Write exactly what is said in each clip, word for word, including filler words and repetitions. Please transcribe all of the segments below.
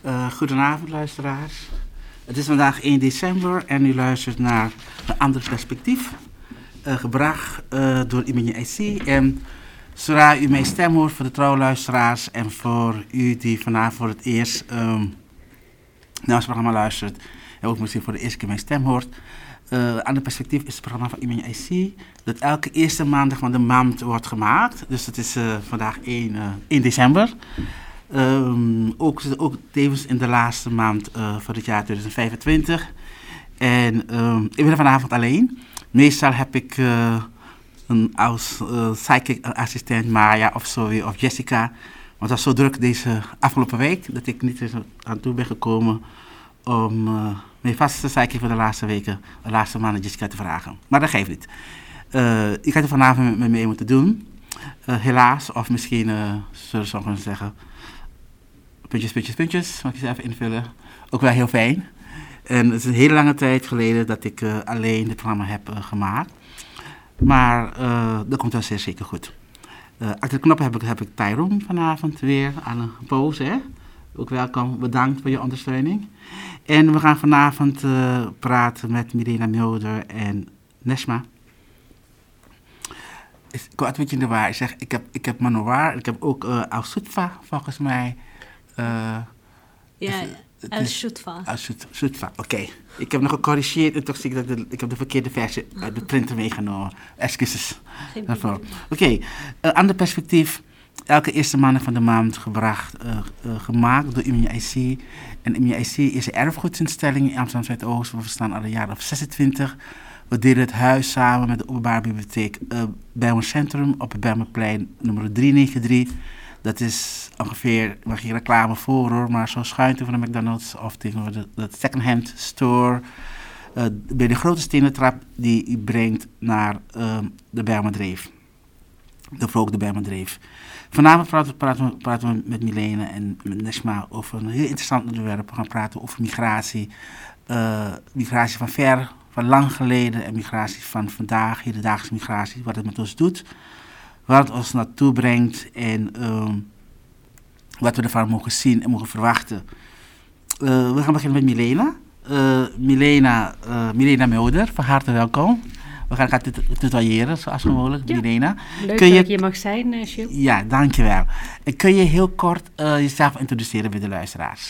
Uh, goedenavond luisteraars. Het is vandaag één december en u luistert naar een ander perspectief. Uh, gebracht uh, door Imeni I C. En zodra u mijn stem hoort voor de trouwe luisteraars en voor u die vanavond voor het eerst um, naar ons programma luistert en ook misschien voor de eerste keer mijn stem hoort. Uh, ander perspectief is het programma van Imeni I C dat elke eerste maandag van de maand wordt gemaakt. Dus het is uh, vandaag één, uh, één december. Um, ook, ook tevens in de laatste maand uh, van het jaar tweeduizend vijfentwintig. En um, ik ben er vanavond alleen. Meestal heb ik uh, een als uh, psychic assistent Maya of Zoe of Jessica. Maar het was zo druk deze afgelopen week dat ik niet aan toe ben gekomen om uh, mijn vaste psychic voor de laatste weken, de laatste maanden Jessica te vragen. Maar dat geeft niet. Uh, ik had er vanavond met me mee moeten doen. Uh, helaas, of misschien uh, zullen sommigen zeggen, puntjes, puntjes, puntjes, mag ik ze even invullen. Ook wel heel fijn. En het is een hele lange tijd geleden dat ik uh, alleen dit programma heb uh, gemaakt. Maar uh, dat komt wel zeer zeker goed. Uh, achter de knop heb ik, heb ik Tyrone vanavond weer aan een poos. Hè? Ook welkom, bedankt voor je ondersteuning. En we gaan vanavond uh, praten met Milena Mulder en Neshma. Ik word een beetje in de waar. Ik zeg, ik heb, ik heb Manoir, ik heb ook uh, Al-Sutfa volgens mij. Uh, ja, Al-Sutfa. Al-Sutfa, oké. Okay. Ik heb nog gecorrigeerd en toch zie ik dat de, ik heb de verkeerde versie uit de printer meegenomen. Excuses daarvoor. Oké, okay. uh, ander perspectief. Elke eerste maandag van de maand gebracht, uh, uh, gemaakt door Imeni I C. En Imeni I C is een erfgoedinstelling in Amsterdam Zuidoost. We bestaan al een jaar of zesentwintig. We delen het huis samen met de openbare bibliotheek uh, Bijlmer Centrum op het Bijlmerplein nummer driehonderdnegenennegentig. Dat is ongeveer, mag je reclame voor hoor, maar zo schuin van de McDonald's of tegenover de, de second-hand store. Uh, bij de grote stenen trap die u brengt naar uh, de Bijlmerdreef. De Vrook de Bijlmerdreef. Vanavond praten, praten, we, praten we met Milena en met Neshma over een heel interessant onderwerp. We gaan praten over migratie. Uh, migratie van ver, van lang geleden en migratie van vandaag, hedendaagse migratie, wat het met ons doet. Waar het ons naartoe brengt en um, wat we ervan mogen zien en mogen verwachten. Uh, we gaan beginnen met Milena. Uh, Milena, uh, Milena Mulder, van harte welkom. We gaan elkaar tutoyeren, zoals mogelijk. Ja. Milena. Leuk kun dat je... ik hier mag zijn, uh, Jules. Ja, dankjewel. En kun je heel kort uh, jezelf introduceren bij de luisteraars?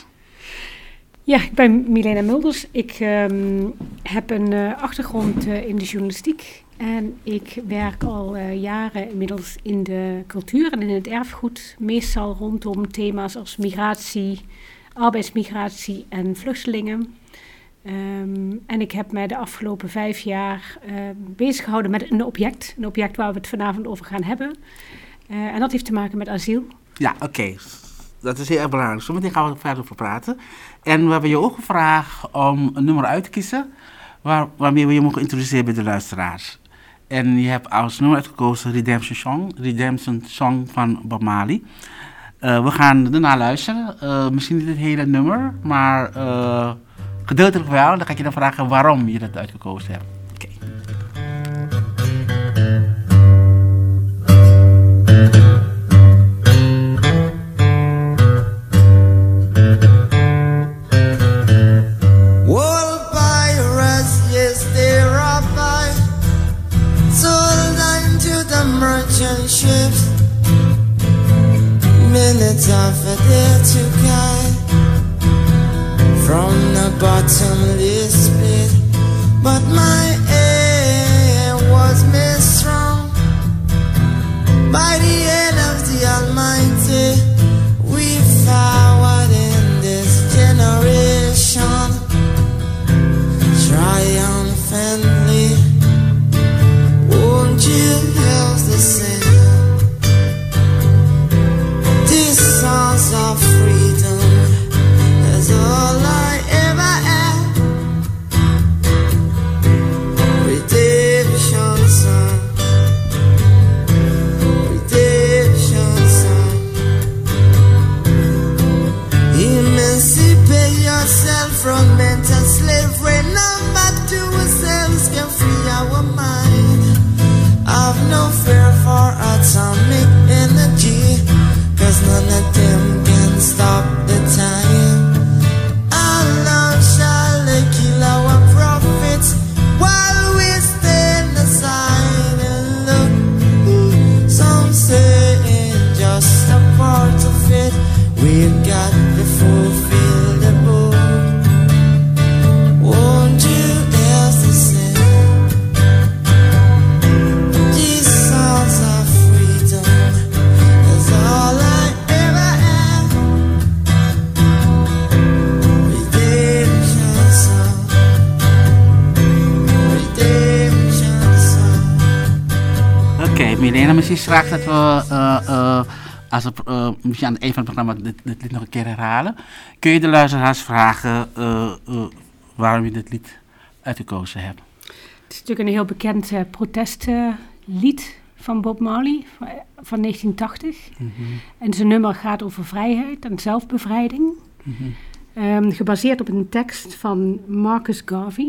Ja, ik ben Milena Mulders. Ik um, heb een uh, achtergrond uh, in de journalistiek. En ik werk al uh, jaren inmiddels in de cultuur en in het erfgoed. Meestal rondom thema's als migratie, arbeidsmigratie en vluchtelingen. Um, en ik heb mij de afgelopen vijf jaar uh, bezig gehouden met een object. Een object waar we het vanavond over gaan hebben. Uh, en dat heeft te maken met asiel. Ja, oké. Okay. Dat is heel erg belangrijk. Zometeen gaan we er verder over praten. En we hebben je ook gevraagd om een nummer uit te kiezen waar, waarmee we je mogen introduceren bij de luisteraars. En je hebt als nummer uitgekozen Redemption Song, Redemption Song van Bob Marley. Uh, we gaan daarna luisteren. Uh, misschien niet het hele nummer, maar uh, gedeeltelijk wel. Dan ga ik je dan vragen waarom je dat uitgekozen hebt. Oké. Okay. Merchant ships, minutes of a day to guide from the bottomless pit. But my aim was made strong by the hand of the Almighty. We forward in this generation triumphantly. Won't you help the same? These songs of freedom is all I ever had. Redemption song, redemption song. Emancipate yourself from mental slavery. Now back to ourselves can free our mind. I've no fear for atomic energy, 'cause none of them can stop the time. we've got to fulfill the book. Won't you else to say these songs of freedom is all I ever am. Redemption song, redemption song. Oké, okay, Milena, misschien straks dat we uh, uh, als we uh, misschien aan het eind van het programma dit, dit lied nog een keer herhalen. Kun je de luisteraars vragen uh, uh, waarom je dit lied uitgekozen hebt? Het is natuurlijk een heel bekend uh, protestlied van Bob Marley van, van negentien tachtig. Mm-hmm. En zijn nummer gaat over vrijheid en zelfbevrijding. Mm-hmm. Um, gebaseerd op een tekst van Marcus Garvey.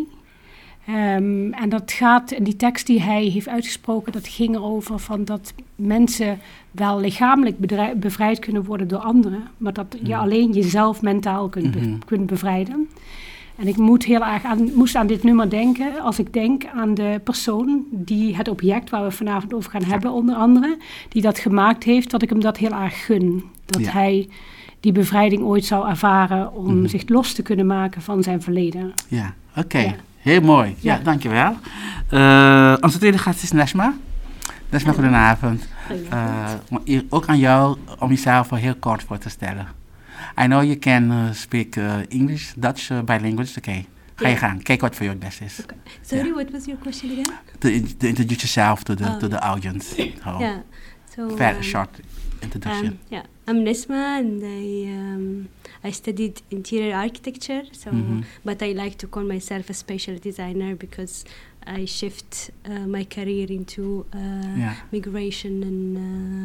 Um, en dat gaat, in die tekst die hij heeft uitgesproken, dat ging erover van dat mensen wel lichamelijk bedrij- bevrijd kunnen worden door anderen, maar dat je mm-hmm. alleen jezelf mentaal kunt, be- mm-hmm. kunt bevrijden. En ik moet heel erg aan, moest aan dit nummer denken als ik denk aan de persoon die het object waar we vanavond over gaan hebben, onder andere, die dat gemaakt heeft, dat ik hem dat heel erg gun. Dat ja. hij die bevrijding ooit zou ervaren om mm-hmm. zich los te kunnen maken van zijn verleden. Ja, oké. Okay. Ja. Heel mooi. Ja, ja dankjewel. Uh, onze tweede gast is Neshma. Neshma, goedenavond. Uh, ook aan jou om jezelf heel kort voor te stellen. I know you can uh, speak uh, English, Dutch, uh, bilingual. Oké, okay. Ga je yeah. gaan. Kijk wat voor jou het beste is. Okay. Sorry, yeah. what was your question again? To, to introduce yourself to the oh. to the audience. Oh. Yeah. So very um, short introduction. Um, yeah, I'm Neshma, and I um, I studied interior architecture. So, mm-hmm. but I like to call myself a special designer because I shift uh, my career into uh, yeah. migration and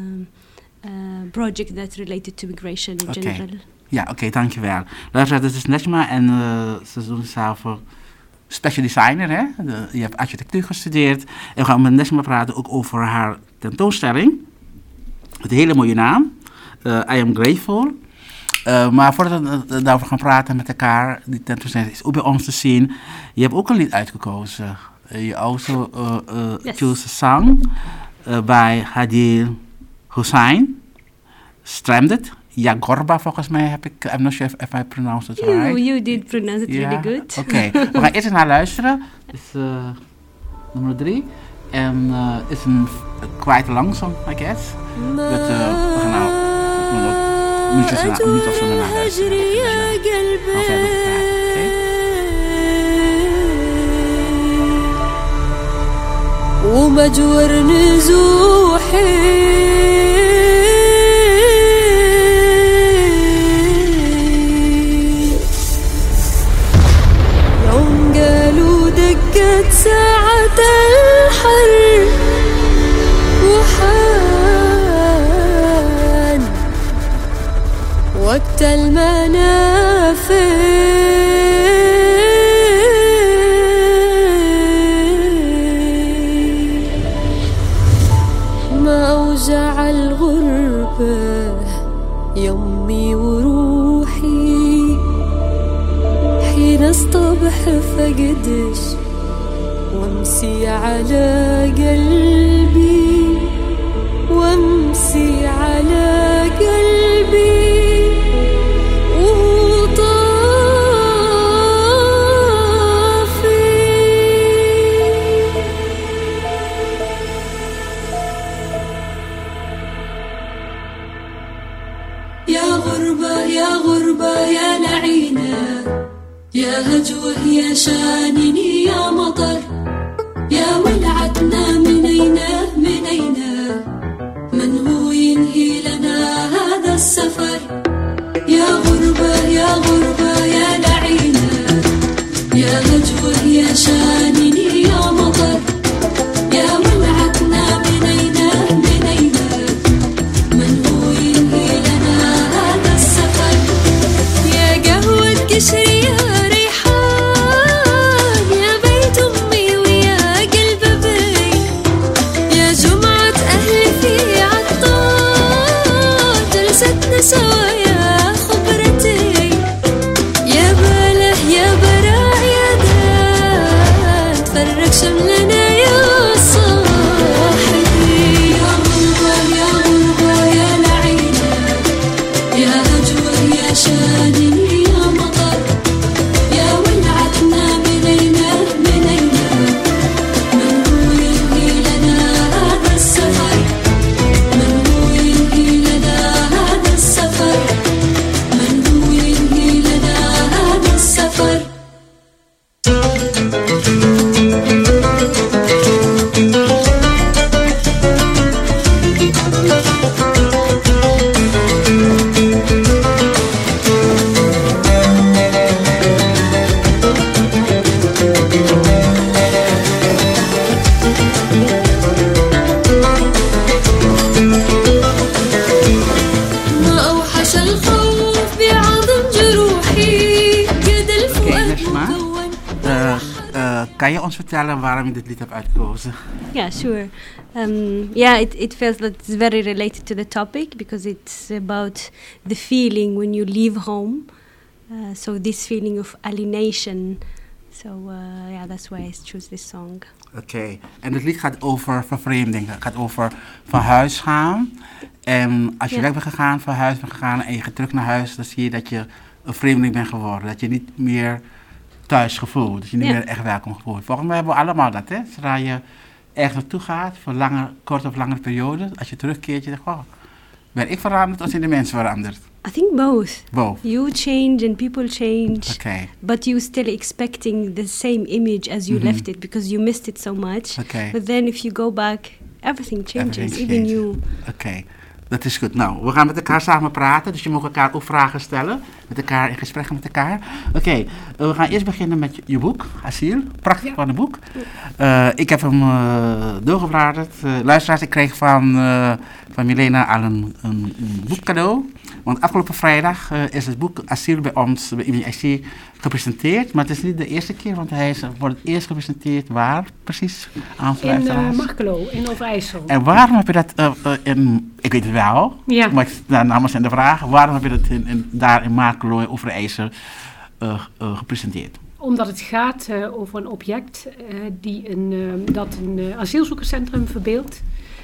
uh, uh, projects that related to migration in okay. general. Ja, oké, okay, dankjewel. Luister, dit is Neshma en uh, ze doen zelf uh, special designer, hè? De, je hebt architectuur gestudeerd. En we gaan met Neshma praten ook over haar tentoonstelling. Met een hele mooie naam. Uh, I am grateful. Uh, maar voordat we daarover gaan praten met elkaar, die tentoonstelling is ook bij ons te zien. Je hebt ook een lied uitgekozen. Uh, je also uh, uh, yes. chose a song uh, bij Hadil Hussain. Stranded. Ja, Gorba volgens mij heb ik. I'm not sure if, if I pronounced it you, right. You did pronounce it yeah. really good. Oké, okay. We gaan eerst naar luisteren. Dit is uh, nummer drie. En uh, het is een quite long song, I guess. But uh, we gaan nou een minuut of zo naar luisteren. Gaan verder praten, oké? ومجور نزوحي يوم قالوا دقت ساعة الحر وحان وقت المنافذ أوجع الغربة يمي وروحي حين اصطبح فقدش وامسي على قلبي وامسي على قلبي يا هجوه يا شانني يا مطر يا ولعتنا منينا منينا من هو ينهي لنا هذا السفر يا غربة يا غربة يا لعينة يا هجوه يا شانني يا مطر يا ولعتنا منينا منينا من هو ينهي لنا هذا السفر يا قهوة قشري سوا يا خبرتي يا باله يا براء يا دان تفرق شملنا يا صاحبي يا غربة يا غربة يا لعينة يا هجوة شادي يا مطر يا ولعتنا منينا منينا من هو ينهي لنا هذا السفر من هو ينهي لنا هذا السفر من هو ينهي لنا هذا السفر ما أوحش الخوف بعظم جروحي قد الفؤاد Neshma, مكون uh, uh, kan je ons vertellen waarom je dit lied hebt uitgekozen? Yeah, sure. Um, yeah, it, it feels that it's very related to the topic because it's about the feeling when you leave home. Uh, so this feeling of alienation. So uh, yeah, that's why I choose this song. Oké, okay. En het lied gaat over vervreemding. Het gaat over van huis gaan. En als je Ja. weg bent gegaan, van huis bent gegaan en je gaat terug naar huis, dan zie je dat je een vreemdeling bent geworden. Dat je niet meer thuis gevoelt. Dat je niet Ja. meer echt welkom gevoelt. Volgens mij hebben we allemaal dat, hè. Zodra je ergens naartoe gaat, voor lange, korte of langere periodes, als je terugkeert, je denkt, oh, ben ik veranderd of zijn de mensen veranderd? I think both. Both. You change and people change, Oké, but you still expecting the same image as you Mhm. left it because you missed it so much. oké, But then if you go back, everything changes, Everything even changes. you. oké. Dat is goed. Nou, we gaan met elkaar samen praten, dus je mag elkaar ook vragen stellen. Met elkaar in gesprek met elkaar. Oké, eh, we gaan eerst beginnen met je, je boek, Asiel. Prachtig Ja. van een boek. Eh, ik heb hem uh, doorgebladerd. Uh, luisteraars, ik kreeg van, uh, van Milena al een, een, een boek cadeau. Want afgelopen vrijdag uh, is het boek Asiel bij ons, bij I M I C, gepresenteerd. Maar het is niet de eerste keer, want hij is, wordt het eerst gepresenteerd waar precies? Aan onze In uh, luisteraars. Markelo, in Overijssel. En waarom heb je dat uh, uh, in, ik weet het wel, Ja. maar ik, nou, namens aan de vraag, waarom heb je dat in, in, daar in Markelo in Overijssel uh, uh, gepresenteerd? Omdat het gaat uh, over een object uh, die een, uh, dat een uh, asielzoekerscentrum verbeeldt.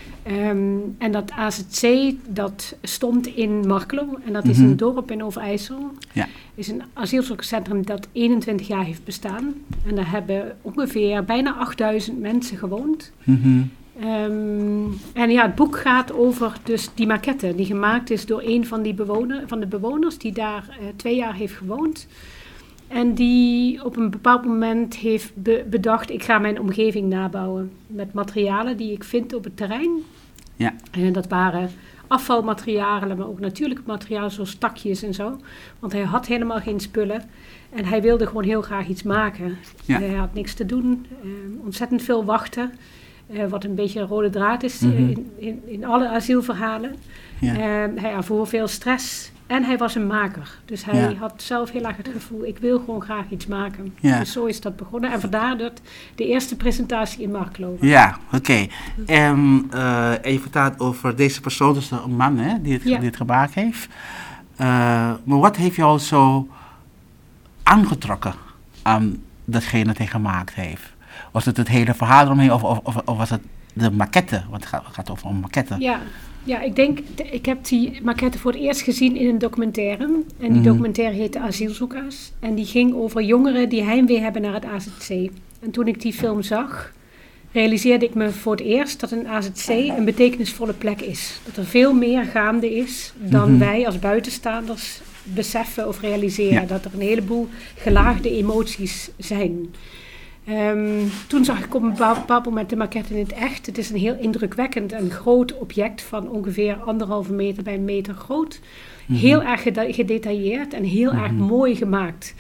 Um, en dat A Z C, dat stond in Markelo. En dat is Mhm. een dorp in Overijssel. Ja. is een asielzoekerscentrum dat eenentwintig jaar heeft bestaan. En daar hebben ongeveer bijna achtduizend mensen gewoond. Mm-hmm. Um, en ja, het boek gaat over dus die maquette die gemaakt is door een van, die bewoner, van de bewoners die daar uh, twee jaar heeft gewoond. En die op een bepaald moment heeft be- bedacht, ik ga mijn omgeving nabouwen met materialen die ik vind op het terrein. Ja. En dat waren afvalmaterialen, maar ook natuurlijke materialen zoals takjes en zo. Want hij had helemaal geen spullen. En hij wilde gewoon heel graag iets maken. Ja. Hij had niks te doen, uh, ontzettend veel wachten. Uh, wat een beetje een rode draad is uh, Mhm. in, in, in alle asielverhalen. Ja. Uh, hij ervoor veel stress. En hij was een maker. Dus hij Ja. had zelf heel erg het gevoel, ik wil gewoon graag iets maken. Ja. Dus zo is dat begonnen. En vandaar dat de eerste presentatie in Markelo was. Ja, oké. Okay. En, uh, en je vertelt over deze persoon, dus een man hè, die, het, Ja. die het gemaakt heeft. Uh, maar wat heeft jou zo aangetrokken aan datgene dat hij gemaakt heeft? Was het het hele verhaal eromheen of, of, of, of was het de maquette? Want het gaat, het gaat over een maquette. Ja, ja, ik denk, d- ik heb die maquette voor het eerst gezien in een documentaire. En die Mhm. documentaire heette Asielzoekers. En die ging over jongeren die heimwee hebben naar het A Z C. En toen ik die film zag, realiseerde ik me voor het eerst dat een A Z C een betekenisvolle plek is. Dat er veel meer gaande is dan Mhm. wij als buitenstaanders beseffen of realiseren. Ja. Dat er een heleboel gelaagde emoties zijn. Um, toen zag ik op een bepaald, bepaald moment de maquette in het echt. Het is een heel indrukwekkend en groot object van ongeveer anderhalve meter bij een meter groot. Mhm. Heel erg geda- gedetailleerd en heel erg Mhm. mooi gemaakt.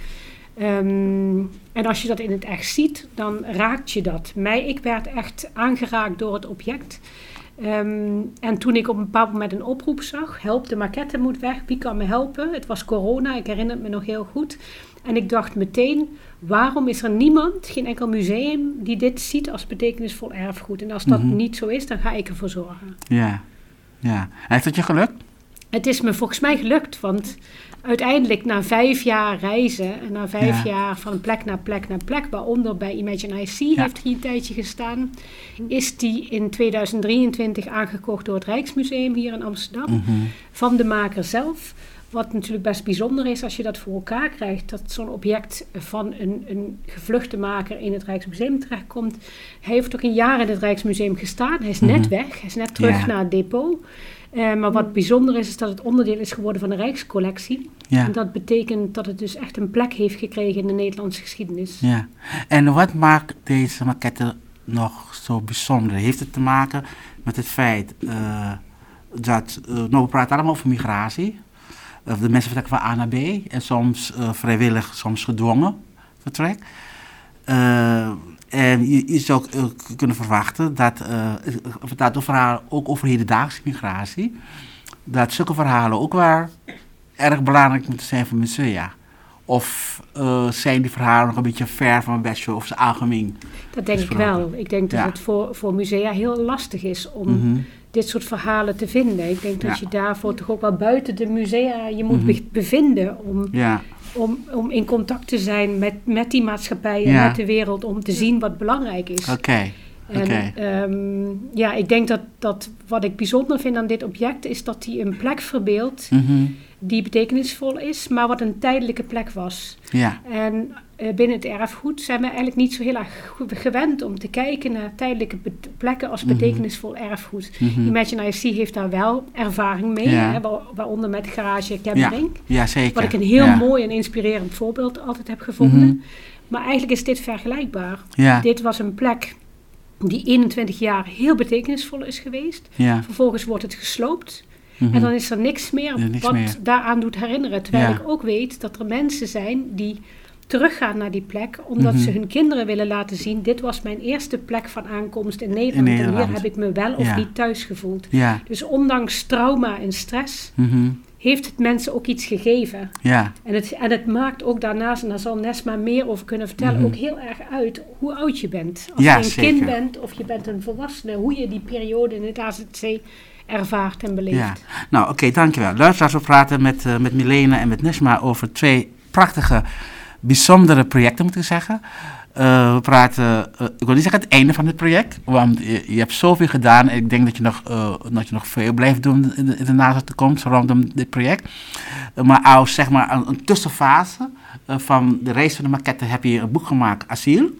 Um, en als je dat in het echt ziet, dan raakt je dat. Mij, ik werd echt aangeraakt door het object. Um, en toen ik op een bepaald moment een oproep zag, help, de maquette moet weg, wie kan me helpen? Het was corona, ik herinner het me nog heel goed. En ik dacht meteen, waarom is er niemand, geen enkel museum, die dit ziet als betekenisvol erfgoed? En als dat Mhm. niet zo is, dan ga ik ervoor zorgen. Ja, ja. En heeft het je gelukt? Het is me volgens mij gelukt, want uiteindelijk na vijf jaar reizen en na vijf Ja. jaar van plek naar plek naar plek, waaronder bij Imagine I C Ja. heeft hij een tijdje gestaan, is die in tweeduizend drieëntwintig aangekocht door het Rijksmuseum hier in Amsterdam, Mhm. van de maker zelf. wat natuurlijk best bijzonder is als je dat voor elkaar krijgt, dat zo'n object van een, een gevluchte maker in het Rijksmuseum terechtkomt. Hij heeft ook een jaar in het Rijksmuseum gestaan. Hij is net Mhm. weg. Hij is net terug Ja. naar het depot. Uh, maar wat bijzonder is, is dat het onderdeel is geworden van de Rijkscollectie. Ja. En dat betekent dat het dus echt een plek heeft gekregen in de Nederlandse geschiedenis. Ja. En wat maakt deze maquette nog zo bijzonder? Heeft het te maken met het feit uh, dat, uh, nou we praten allemaal over migratie. Uh, de mensen vertrekken van A naar B en soms uh, vrijwillig, soms gedwongen vertrek. Uh, en je, je zou uh, kunnen verwachten dat, uh, vertaalt het verhaal ook over hedendaagse migratie, dat zulke verhalen ook wel erg belangrijk moeten zijn voor musea. Of uh, zijn die verhalen nog een beetje ver van mijn bedshow of ze algemeen? Dat denk ik gesproken? wel. Ik denk dat Ja. het voor, voor musea heel lastig is om Mhm. dit soort verhalen te vinden. Ik denk dat Ja. je daarvoor toch ook wel buiten de musea je moet Mhm. be- bevinden om, Ja, om, om in contact te zijn met, met die maatschappij en Ja. met de wereld, om te zien wat belangrijk is. oké. En Oké. ehm, ja, ik denk dat, dat wat ik bijzonder vind aan dit object is dat hij een plek verbeeldt Mhm. die betekenisvol is, maar wat een tijdelijke plek was. Ja, En uh, binnen het erfgoed zijn we eigenlijk niet zo heel erg goed gewend om te kijken naar tijdelijke be- plekken als Mhm. betekenisvol erfgoed. Mhm. Imagine I C heeft daar wel ervaring mee, Ja. hè, wa- waaronder met Garage ja, Kemmering. ja, zeker. Wat ik een heel ja. mooi en inspirerend voorbeeld altijd heb gevonden. Mhm. Maar eigenlijk is dit vergelijkbaar. Ja, Dit was een plek die eenentwintig jaar heel betekenisvol is geweest. ja. Vervolgens wordt het gesloopt. Mhm. En dan is er niks meer Ja, niks wat meer. daaraan doet herinneren. Terwijl Ja. ik ook weet dat er mensen zijn die teruggaan naar die plek, omdat Mhm. ze hun kinderen willen laten zien, dit was mijn eerste plek van aankomst in Nederland. In En Nederland. hier heb ik me wel of Ja. niet thuis gevoeld. Ja, Dus ondanks trauma en stress mhm. heeft het mensen ook iets gegeven. ja, En het, en het maakt ook daarnaast, en daar zal Nesma meer over kunnen vertellen, Mhm. ook heel erg uit hoe oud je bent. Als Ja, je een zeker. kind bent of je bent een volwassene, hoe je die periode in het A Z C ervaart en beleeft. ja. Nou, oké, dankjewel. Luisteraars, we praten met, uh, met Milena en met Nesma over twee prachtige, bijzondere projecten, moet ik zeggen. Uh, we praten, uh, ik wil niet zeggen het einde van het project, want je, je hebt zoveel gedaan en ik denk dat je nog, uh, dat je nog veel blijft doen in de, in de nazotoekomst rondom dit project. Uh, maar als zeg maar een, een tussenfase uh, van de reis van de maquette heb je een boek gemaakt, Asiel.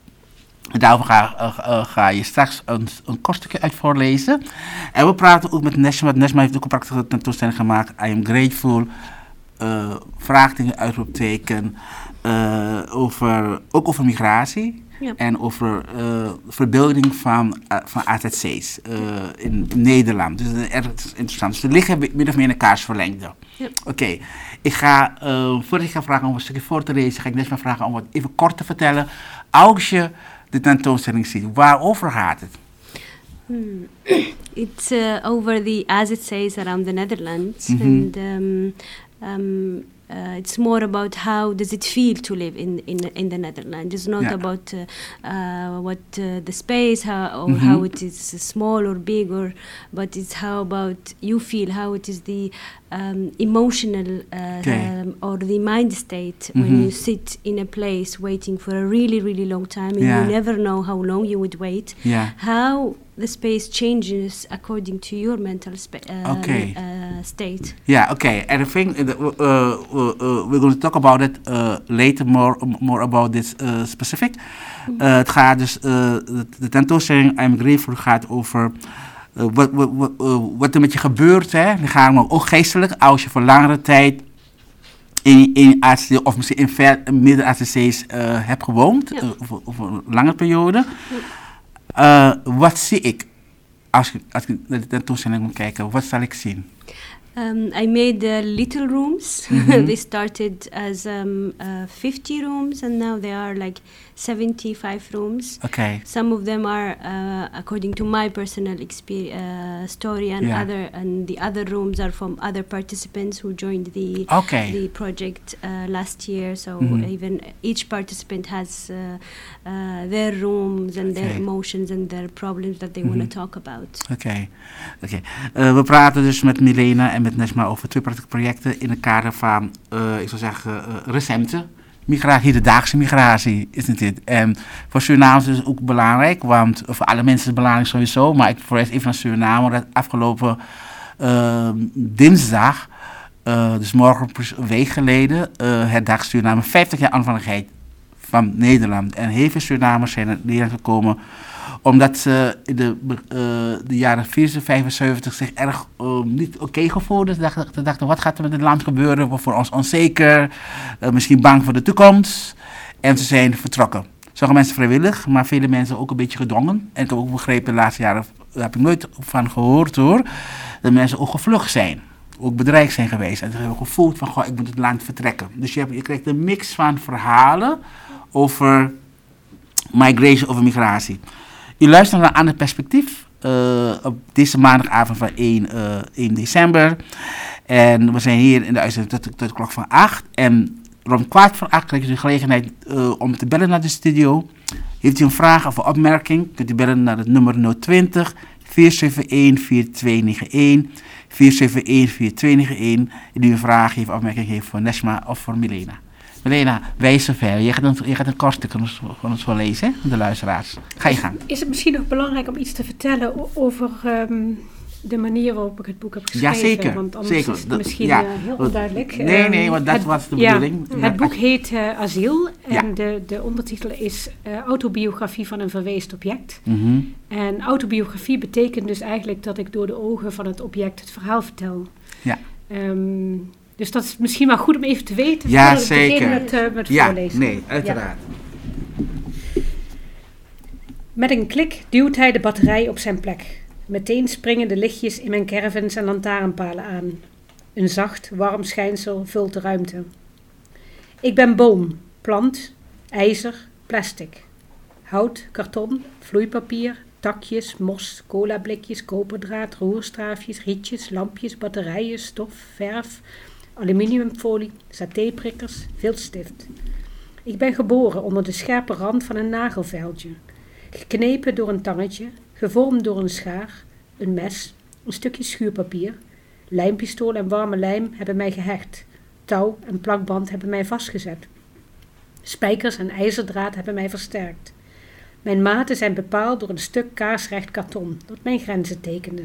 En daarover ga, uh, uh, ga je straks een, een kort stukje uit voorlezen. En we praten ook met Nesma. Nesma heeft ook een prachtige tentoonstelling gemaakt. I am grateful. Uh, vraagteken, uitroepteken. Uh, over, ook over migratie. Ja. En over uh, verbeelding van, uh, van A Z C's uh, in, in Nederland. Dus uh, erg interessant. Dus ze liggen min of meer in elkaars verlengde. Ja. Oké, okay. Ik ga, uh, voordat ik ga vragen om een stukje voor te lezen, ga ik Nesma vragen om wat even kort te vertellen. Als je de tentoonstelling ziet, waarover gaat het? Hmm. It's uh, over the as it says around the Netherlands, Mhm. and um, um, uh, it's more about how does it feel to live in in in the Netherlands. It's not Yeah. about uh, uh, what uh, the space how, or Mhm. how it is small or big, or but it's how about you feel, how it is the um, emotional uh, Okay. um, or the mind state Mhm. when you sit in a place waiting for a really really long time, and Yeah. you never know how long you would wait. Ja, How the space changes according to your mental spa- uh, Okay. uh, state. yeah, okay. And I think uh, uh, uh, uh, we're going to talk about it uh, later, more more about this uh, specific. Uh, het gaat dus, uh, de, de tentoonstelling I'm Grateful gaat over uh, wat, wat, wat, uh, wat er met je gebeurt, hè. Lichamelijk, ook geestelijk, als je voor langere tijd in, in A Z C of misschien in ver, midden A Z C's uh, hebt gewoond, Ja. uh, of, of een lange periode. Uh, wat zie ik als ik, als ik naar de tentoonstelling moet kijken? Wat zal ik zien? Um, I made the little rooms. Mhm. They started as um, uh, fifty rooms, and now they are like seventy-five rooms. Oké. Okay. Some of them are uh, according to my personal expe- uh, story, and Yeah. other and the other rooms are from other participants who joined the Okay. the project uh, last year. So Mhm. even each participant has uh, uh, their rooms and their Okay. emotions and their problems that they Mhm. want to talk about. Oké. Okay. Okay. Uh, we praten dus met Milena en met Nesma over twee prachtige projecten in het kader van, uh, ik zou zeggen, uh, recente migratie, hedendaagse migratie, is het dit. En voor Surinamers is het ook belangrijk, want voor alle mensen is het belangrijk sowieso, maar ik voor even naar Suriname, dat afgelopen uh, dinsdag uh, dus morgen een week geleden, uh, herdacht Suriname vijftig jaar onafhankelijkheid van Nederland. En heel veel Surinamers zijn naar Nederland gekomen omdat ze in de, uh, de jaren vierenzeventig, vijfenzeventig zich erg uh, niet oké okay gevoelden. Ze dachten, ze dachten, wat gaat er met het land gebeuren? Wat voor ons onzeker, uh, misschien bang voor de toekomst. En ze zijn vertrokken. Sommige mensen vrijwillig, maar vele mensen ook een beetje gedwongen. En ik heb ook begrepen, de laatste jaren daar heb ik nooit van gehoord hoor, dat mensen ook gevlucht zijn. Ook bedreigd zijn geweest. En ze hebben gevoeld van, goh, ik moet het land vertrekken. Dus je, hebt, je krijgt een mix van verhalen over migration, over migratie. U luistert naar een ander perspectief uh, op deze maandagavond van één, uh, één december. En we zijn hier in de uitzending tot, tot de klok van acht. En rond kwart voor acht krijgt u de gelegenheid uh, om te bellen naar de studio. Heeft u een vraag of een opmerking, kunt u bellen naar het nummer nul twintig, vier zeven een, vier twee negen een, vier zeven een, vier twee negen een. En u een vraag heeft, opmerking heeft voor Neshma of voor Milena. Milena, wij zover. Je gaat een, je gaat een kort stuk van ons, van ons voorlezen, hè, de luisteraars. Ga je gang. Is het misschien nog belangrijk om iets te vertellen o- over um, de manier waarop ik het boek heb geschreven? Ja, zeker. Want anders zeker. is het Dat, misschien ja. uh, heel onduidelijk. Nee, nee, Um, want dat het, was de ja, bedoeling. Ja, het boek heet uh, Asiel en Ja. de, de ondertitel is uh, Autobiografie van een verweest object. Mm-hmm. En autobiografie betekent dus eigenlijk dat ik door de ogen van het object het verhaal vertel. Ja. Um, dus dat is misschien wel goed om even te weten. Ja, voordat ik begin zeker. met, uh, met Ja, voorlezen. nee, uiteraard. Ja. Met een klik duwt hij de batterij op zijn plek. Meteen springen de lichtjes in mijn caravans en lantaarnpalen aan. Een zacht, warm schijnsel vult de ruimte. Ik ben boom, plant, ijzer, plastic. Hout, karton, vloeipapier, takjes, mos, colablikjes, koperdraad, roerstraafjes, rietjes, lampjes, batterijen, stof, verf, aluminiumfolie, satéprikkers, viltstift. Ik ben geboren onder de scherpe rand van een nagelveiltje. Geknepen door een tangetje, gevormd door een schaar, een mes, een stukje schuurpapier. Lijmpistool en warme lijm hebben mij gehecht. Touw en plakband hebben mij vastgezet. Spijkers en ijzerdraad hebben mij versterkt. Mijn maten zijn bepaald door een stuk kaarsrecht karton dat mijn grenzen tekende.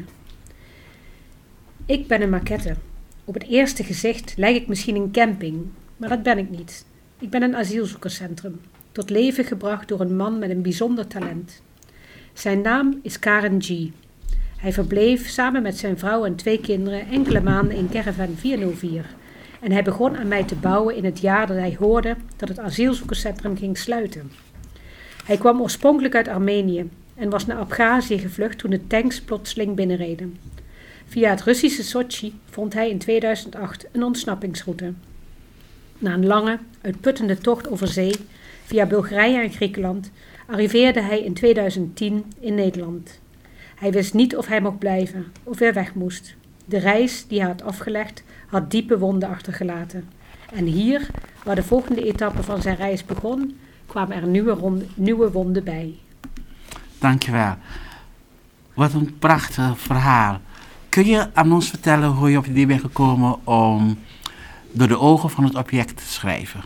Ik ben een maquette. Op het eerste gezicht lijk ik misschien een camping, maar dat ben ik niet. Ik ben een asielzoekerscentrum, tot leven gebracht door een man met een bijzonder talent. Zijn naam is Karen G. Hij verbleef samen met zijn vrouw en twee kinderen enkele maanden in caravan vierhonderdvier. En hij begon aan mij te bouwen in het jaar dat hij hoorde dat het asielzoekerscentrum ging sluiten. Hij kwam oorspronkelijk uit Armenië en was naar Abhazie gevlucht toen de tanks plotseling binnenreden. Via het Russische Sochi vond hij in tweeduizend acht een ontsnappingsroute. Na een lange, uitputtende tocht over zee, via Bulgarije en Griekenland, arriveerde hij in tweeduizend tien in Nederland. Hij wist niet of hij mocht blijven of weer weg moest. De reis die hij had afgelegd had diepe wonden achtergelaten. En hier, waar de volgende etappe van zijn reis begon, kwamen er nieuwe, ronde, nieuwe wonden bij. Dankjewel. Wat een prachtig verhaal. Kun je aan ons vertellen hoe je op het idee bent gekomen om door de ogen van het object te schrijven?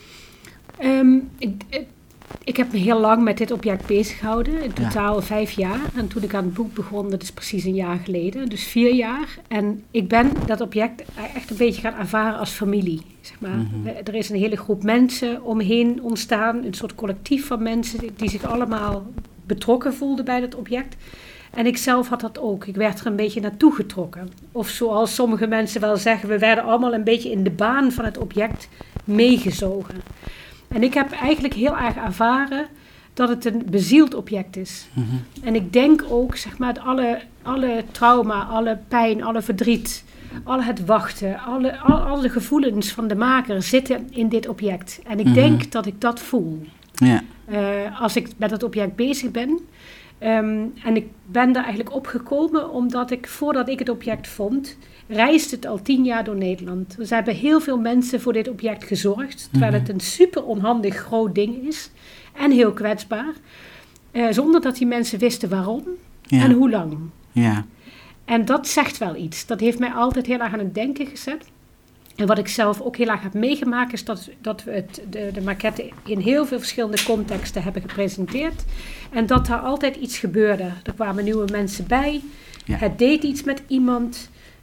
Um, ik, ik, ik heb me heel lang met dit object bezig gehouden, in totaal ja. vijf jaar. En toen ik aan het boek begon, dat is precies een jaar geleden, dus vier jaar. En ik ben dat object echt een beetje gaan ervaren als familie. Zeg maar. Mm-hmm. Er is een hele groep mensen omheen ontstaan, een soort collectief van mensen die zich allemaal betrokken voelden bij dat object. En ik zelf had dat ook. Ik werd er een beetje naartoe getrokken. Of zoals sommige mensen wel zeggen, we werden allemaal een beetje in de baan van het object meegezogen. En ik heb eigenlijk heel erg ervaren dat het een bezield object is. Mm-hmm. En ik denk ook, zeg maar, dat alle, alle trauma, alle pijn, alle verdriet, al het wachten, alle, al, alle gevoelens van de maker zitten in dit object. En ik mm-hmm. denk dat ik dat voel. Yeah. Uh, als ik met het object bezig ben. Um, en ik ben daar eigenlijk opgekomen omdat ik, voordat ik het object vond, reisde het al tien jaar door Nederland. Dus er hebben heel veel mensen voor dit object gezorgd, terwijl mm-hmm. het een super onhandig groot ding is en heel kwetsbaar, uh, zonder dat die mensen wisten waarom ja. en hoe lang. Ja. En dat zegt wel iets. Dat heeft mij altijd heel erg aan het denken gezet. En wat ik zelf ook heel erg heb meegemaakt is dat, dat we het, de, de maquette in heel veel verschillende contexten hebben gepresenteerd. En dat daar altijd iets gebeurde. Er kwamen nieuwe mensen bij. Ja. Het deed iets met iemand.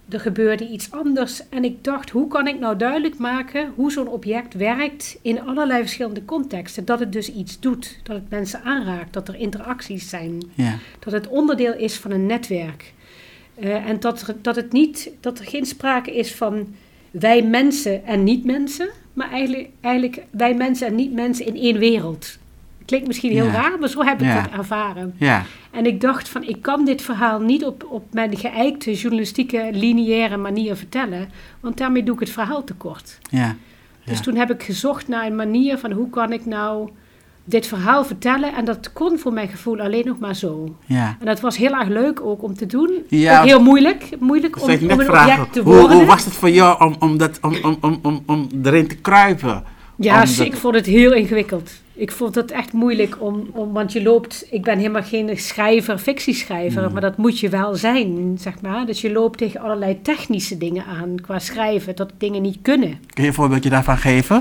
er gebeurde iets anders. En ik dacht, hoe kan ik nou duidelijk maken hoe zo'n object werkt in allerlei verschillende contexten. Dat het dus iets doet, dat het mensen aanraakt, dat er interacties zijn. Ja. Dat het onderdeel is van een netwerk. Uh, en dat er, dat, het niet, dat er geen sprake is van wij mensen en niet-mensen, maar eigenlijk, eigenlijk wij mensen en niet-mensen in één wereld. Klinkt misschien heel Ja. raar, maar zo heb ik Ja. het ervaren. Ja. En ik dacht van, ik kan dit verhaal niet op, op mijn geëikte journalistieke lineaire manier vertellen, want daarmee doe ik het verhaal tekort. Ja. Dus Ja. toen heb ik gezocht naar een manier van hoe kan ik nou dit verhaal vertellen. En dat kon voor mijn gevoel alleen nog maar zo. Ja. En dat was heel erg leuk ook om te doen. Ja, ook heel moeilijk, moeilijk Dat om, zou ik om net een vragen. object te Hoe, worden. hoe was het voor jou om, om, dat, om, om, om, om, om erin te kruipen? Ja, Om dus dat- ik vond het heel ingewikkeld. Ik vond het echt moeilijk om, om want je loopt, ik ben helemaal geen schrijver, fictieschrijver, Mm. maar dat moet je wel zijn, zeg maar. Dus je loopt tegen allerlei technische dingen aan qua schrijven, dat dingen niet kunnen. Kun je een voorbeeldje daarvan geven?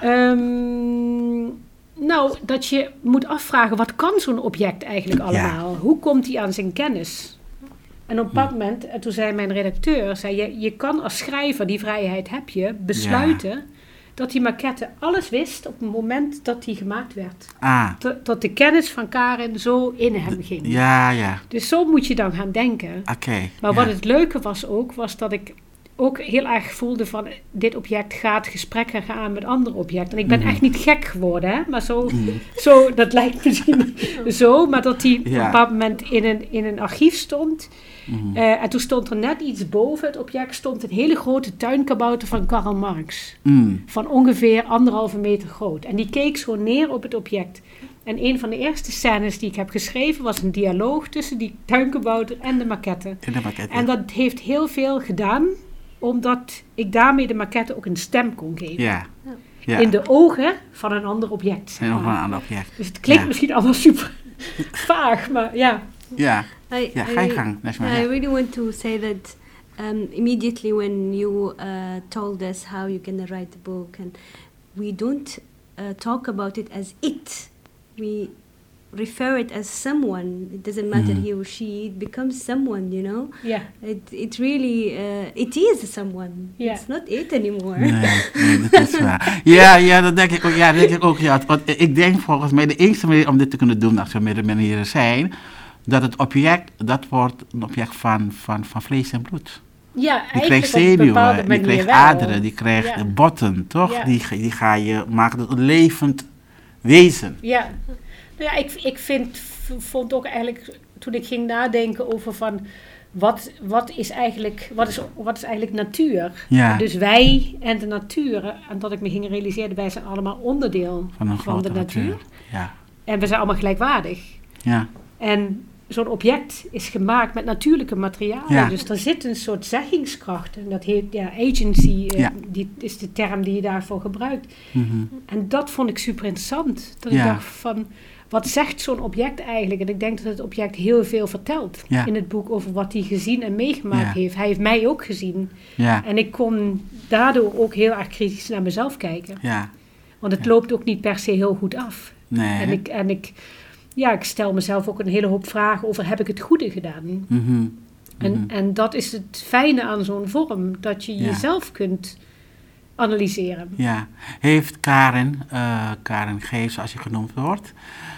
Ehm, nou, dat je moet afvragen, wat kan zo'n object eigenlijk allemaal? Hoe komt hij aan zijn kennis? En op een bepaald moment, en toen zei mijn redacteur, zei je, je kan als schrijver, die vrijheid heb je, besluiten dat die maquette alles wist op het moment dat die gemaakt werd. Ah, Tot, tot de kennis van Karin zo in hem ging. ja, ja. Dus zo moet je dan gaan denken. Oké. Maar ja. wat het leuke was ook, was dat ik ook heel erg voelde van dit object gaat gesprekken gaan met andere objecten. En ik ben Mhm. echt niet gek geworden, hè? Maar zo, Mhm. zo, dat lijkt misschien zo, maar dat die op Ja. een bepaald moment in een, in een archief stond. Mhm. Eh, en toen stond er net iets boven het object, stond een hele grote tuinkabouter van Karl Marx. Mm. Van ongeveer anderhalve meter groot. En die keek zo neer op het object. En een van de eerste scènes die ik heb geschreven was een dialoog tussen die tuinkabouter en de maquette. In de maquette. En dat heeft heel veel gedaan, omdat ik daarmee de maquette ook een stem kon geven. Ja. ja. In de ogen van een ander object. zeg En nog maar. een ander object. Dus het klinkt Ja. misschien allemaal super vaag, maar ja. Ja. I, Ja, I, ga je gang, Najma, I ja. really want to say that um, immediately when you uh, told us how you're going to write the book, and we don't uh, talk about it as it. We refer it as someone. It doesn't matter Mhm. he or she. It becomes someone, you know. Ja, It it really uh, it is someone. Yeah. It's not it anymore. Nee, nee, dat is waar. Ja, ja, dat denk ik ook. Ja, dat denk ik ook. Ja. Want ik denk volgens mij de enige manier om dit te kunnen doen, als er meerdere manieren zijn, dat het object, dat wordt een object van, van, van vlees en bloed. ja Die eigenlijk krijgt op een bepaalde zenuwen, die manier krijgt wel. aderen, die krijgt Ja. botten, toch? Ja. Die, ga- die ga je, maakt het een levend wezen. Ja, nou ja, ik, ik vind, v- vond ook eigenlijk, toen ik ging nadenken over van, wat, wat, is, eigenlijk, wat, is, wat is eigenlijk natuur? Ja. Dus wij en de natuur, en dat ik me ging realiseren, wij zijn allemaal onderdeel Van een van grote de natuur. natuur. Ja. En we zijn allemaal gelijkwaardig. Ja. En zo'n object is gemaakt met natuurlijke materialen. Ja. Dus er zit een soort zeggingskracht. En dat heet ja, agency, eh, Ja. die is de term die je daarvoor gebruikt. Mhm. En dat vond ik super interessant. Dat Ja. ik dacht van, wat zegt zo'n object eigenlijk? En ik denk dat het object heel veel vertelt Ja. in het boek over wat hij gezien en meegemaakt Ja. heeft. Hij heeft mij ook gezien. Ja. En ik kon daardoor ook heel erg kritisch naar mezelf kijken. Ja. Want het Ja. loopt ook niet per se heel goed af. Nee. En ik, en ik, ja, ik stel mezelf ook een hele hoop vragen over, heb ik het goede gedaan? Mhm. En, Mhm. en dat is het fijne aan zo'n vorm, dat je Ja. jezelf kunt analyseren. Ja, heeft Karin, eh Karin Geef, zoals je genoemd wordt,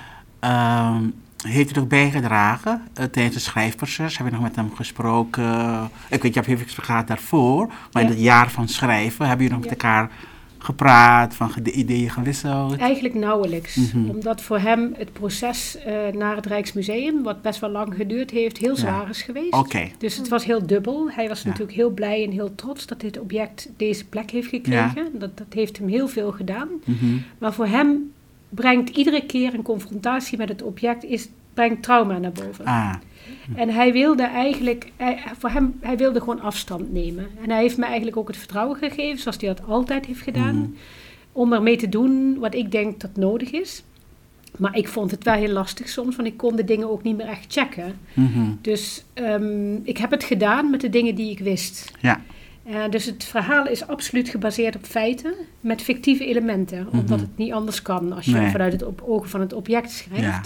ehm, heeft hij ook bijgedragen uh, tijdens de schrijfproces? Heb je nog met hem gesproken? Ik weet, je hebt heel veel gehad daarvoor, maar in Ja. het jaar van schrijven hebben jullie nog met Ja. elkaar gepraat, van de ideeën gewisseld? Eigenlijk nauwelijks. Mhm. Omdat voor hem het proces eh, naar het Rijksmuseum, wat best wel lang geduurd heeft, heel Ja. zwaar is geweest. Oké, Dus het was heel dubbel. Hij was Ja. natuurlijk heel blij en heel trots dat dit object deze plek heeft gekregen. Dat, dat heeft hem heel veel gedaan. mhm. Maar voor hem brengt iedere keer een confrontatie met het object, is, brengt trauma naar boven. Ah, En hij wilde eigenlijk, hij, voor hem, hij wilde gewoon afstand nemen. En hij heeft me eigenlijk ook het vertrouwen gegeven, zoals hij dat altijd heeft gedaan, Mhm. om ermee te doen wat ik denk dat nodig is. Maar ik vond het wel heel lastig soms, want ik kon de dingen ook niet meer echt checken. mhm. Dus ehm, ik heb het gedaan met de dingen die ik wist. Ja. Uh, dus het verhaal is absoluut gebaseerd op feiten, met fictieve elementen. Mhm. Omdat het niet anders kan als je Nee. vanuit het op ogen van het object schrijft.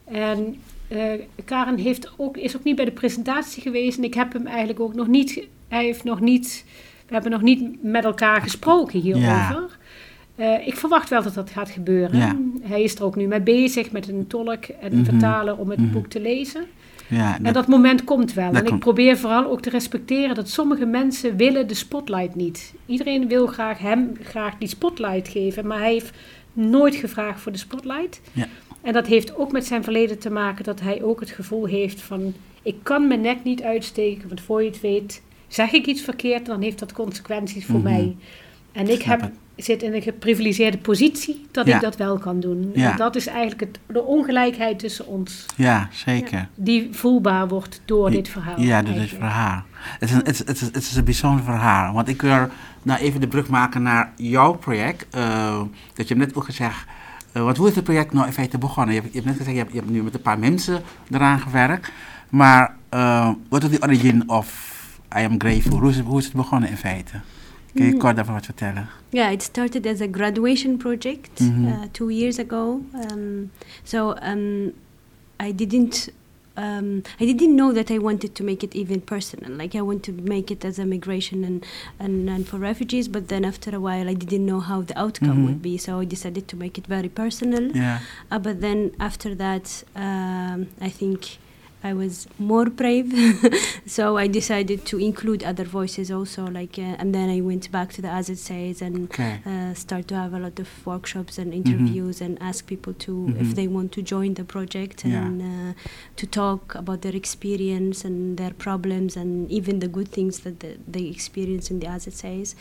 En uh, Karen heeft ook, is ook niet bij de presentatie geweest. En ik heb hem eigenlijk ook nog niet hij heeft nog niet, we hebben nog niet met elkaar gesproken hierover. Ja. Uh, ik verwacht wel dat dat gaat gebeuren. Ja. Hij is er ook nu mee bezig met een tolk en een Mhm. vertaler om het Mhm. boek te lezen. Ja, En dat moment komt wel. dat En ik komt. probeer vooral ook te respecteren dat sommige mensen willen de spotlight niet. Iedereen wil graag hem graag die spotlight geven, maar hij heeft nooit gevraagd voor de spotlight. Ja. En dat heeft ook met zijn verleden te maken dat hij ook het gevoel heeft van, ik kan mijn nek niet uitsteken, want voor je het weet, zeg ik iets verkeerd, dan heeft dat consequenties voor Mhm. mij. En ik Snap heb, het. zit in een geprivilegeerde positie dat Ja. ik dat wel kan doen. Ja. En dat is eigenlijk het, de ongelijkheid tussen ons. Ja, zeker. Ja, die voelbaar wordt door dit verhaal. Ja, door dit eigenlijk. verhaal. Het is, een, het, is, het, is, het is een bijzonder verhaal. Want ik wil nou even de brug maken naar jouw project. Uh, dat je hebt net ook gezegd, uh, want hoe is het project nou in feite begonnen? Je hebt, je hebt net gezegd, je hebt, je hebt nu met een paar mensen eraan gewerkt. Maar uh, wat is de origin of I Am Grateful? Hoe is het, hoe is het begonnen in feite? Kun je Mm. kort daarvan wat vertellen? Yeah, it started as a graduation project Mhm. uh, two years ago. Um, so um, I didn't. Um, I didn't know that I wanted to make it even personal. Like I want to make it as a migration and, and, and for refugees, but then after a while I didn't know how the outcome Mhm. would be. So I decided to make it very personal. Ja. Uh, but then after that, um, I think I was more brave. So I decided to include other voices also. Like, uh, and then I went back to the As It Says and Okay. uh, start to have a lot of workshops and interviews and ask people to Mhm. if they want to join the project Yeah. and uh, to talk about their experience and their problems and even the good things that the, they experience in the As It Says.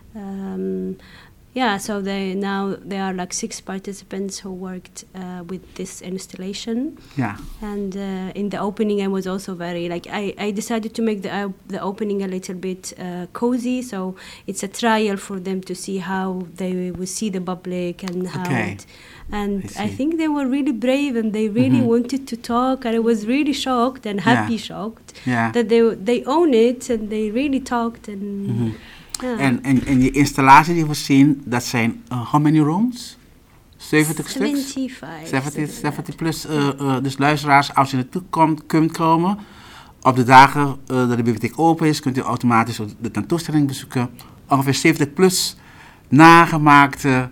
Um, yeah, so they now there are like six participants who worked uh, with this installation. Ja. And uh, in the opening, I was also very like I, I decided to make the uh, the opening a little bit uh, cozy. So it's a trial for them to see how they will see the public and how. Okay. It, and I I, see. think they were really brave and they really Mhm. wanted to talk. And I was really shocked and Yeah. happy shocked Ja. that they they own it and they really talked and. Mhm. Yeah. En, en, en die installatie die we zien, dat zijn, uh, how many rooms? zeventig stuks? seventy-five. zeventig, something like zeventig plus. Uh, uh, dus luisteraars, als je naartoe komt, kunt komen, op de dagen uh, dat de bibliotheek open is, kunt u automatisch de tentoonstelling bezoeken. Ongeveer zeventig plus nagemaakte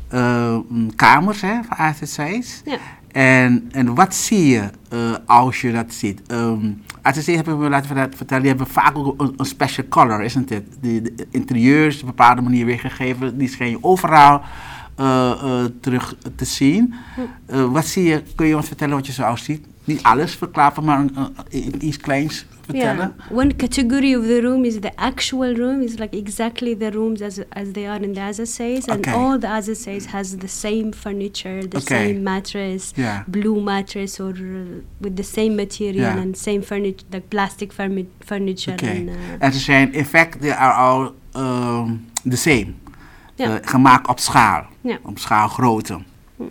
uh, kamers, hè, van A Z C's. Ja. En, en wat zie je uh, als je dat ziet? Um, A Z C hebben we laten vertellen, die hebben vaak ook een, een special color, isn't it? De, de interieurs, op een bepaalde manier weergegeven, die schijn je overal uh, uh, terug te zien. Uh, wat zie je, kun je ons vertellen wat je zo ziet? Niet alles verklappen, maar uh, iets kleins vertellen. Yeah, one category of the room is the actual room. It's like exactly the rooms as as they are in the As It Says, and Okay. all the As It Says has the same furniture, the Okay. same mattress, Yeah. blue mattress, or uh, with the same material Yeah. and same furniture, the plastic furni- furniture. Oké. And, uh, En ze zijn, in fact, they are all um, the same. Ja. Uh, gemaakt op schaal, Ja. op schaalgrootte.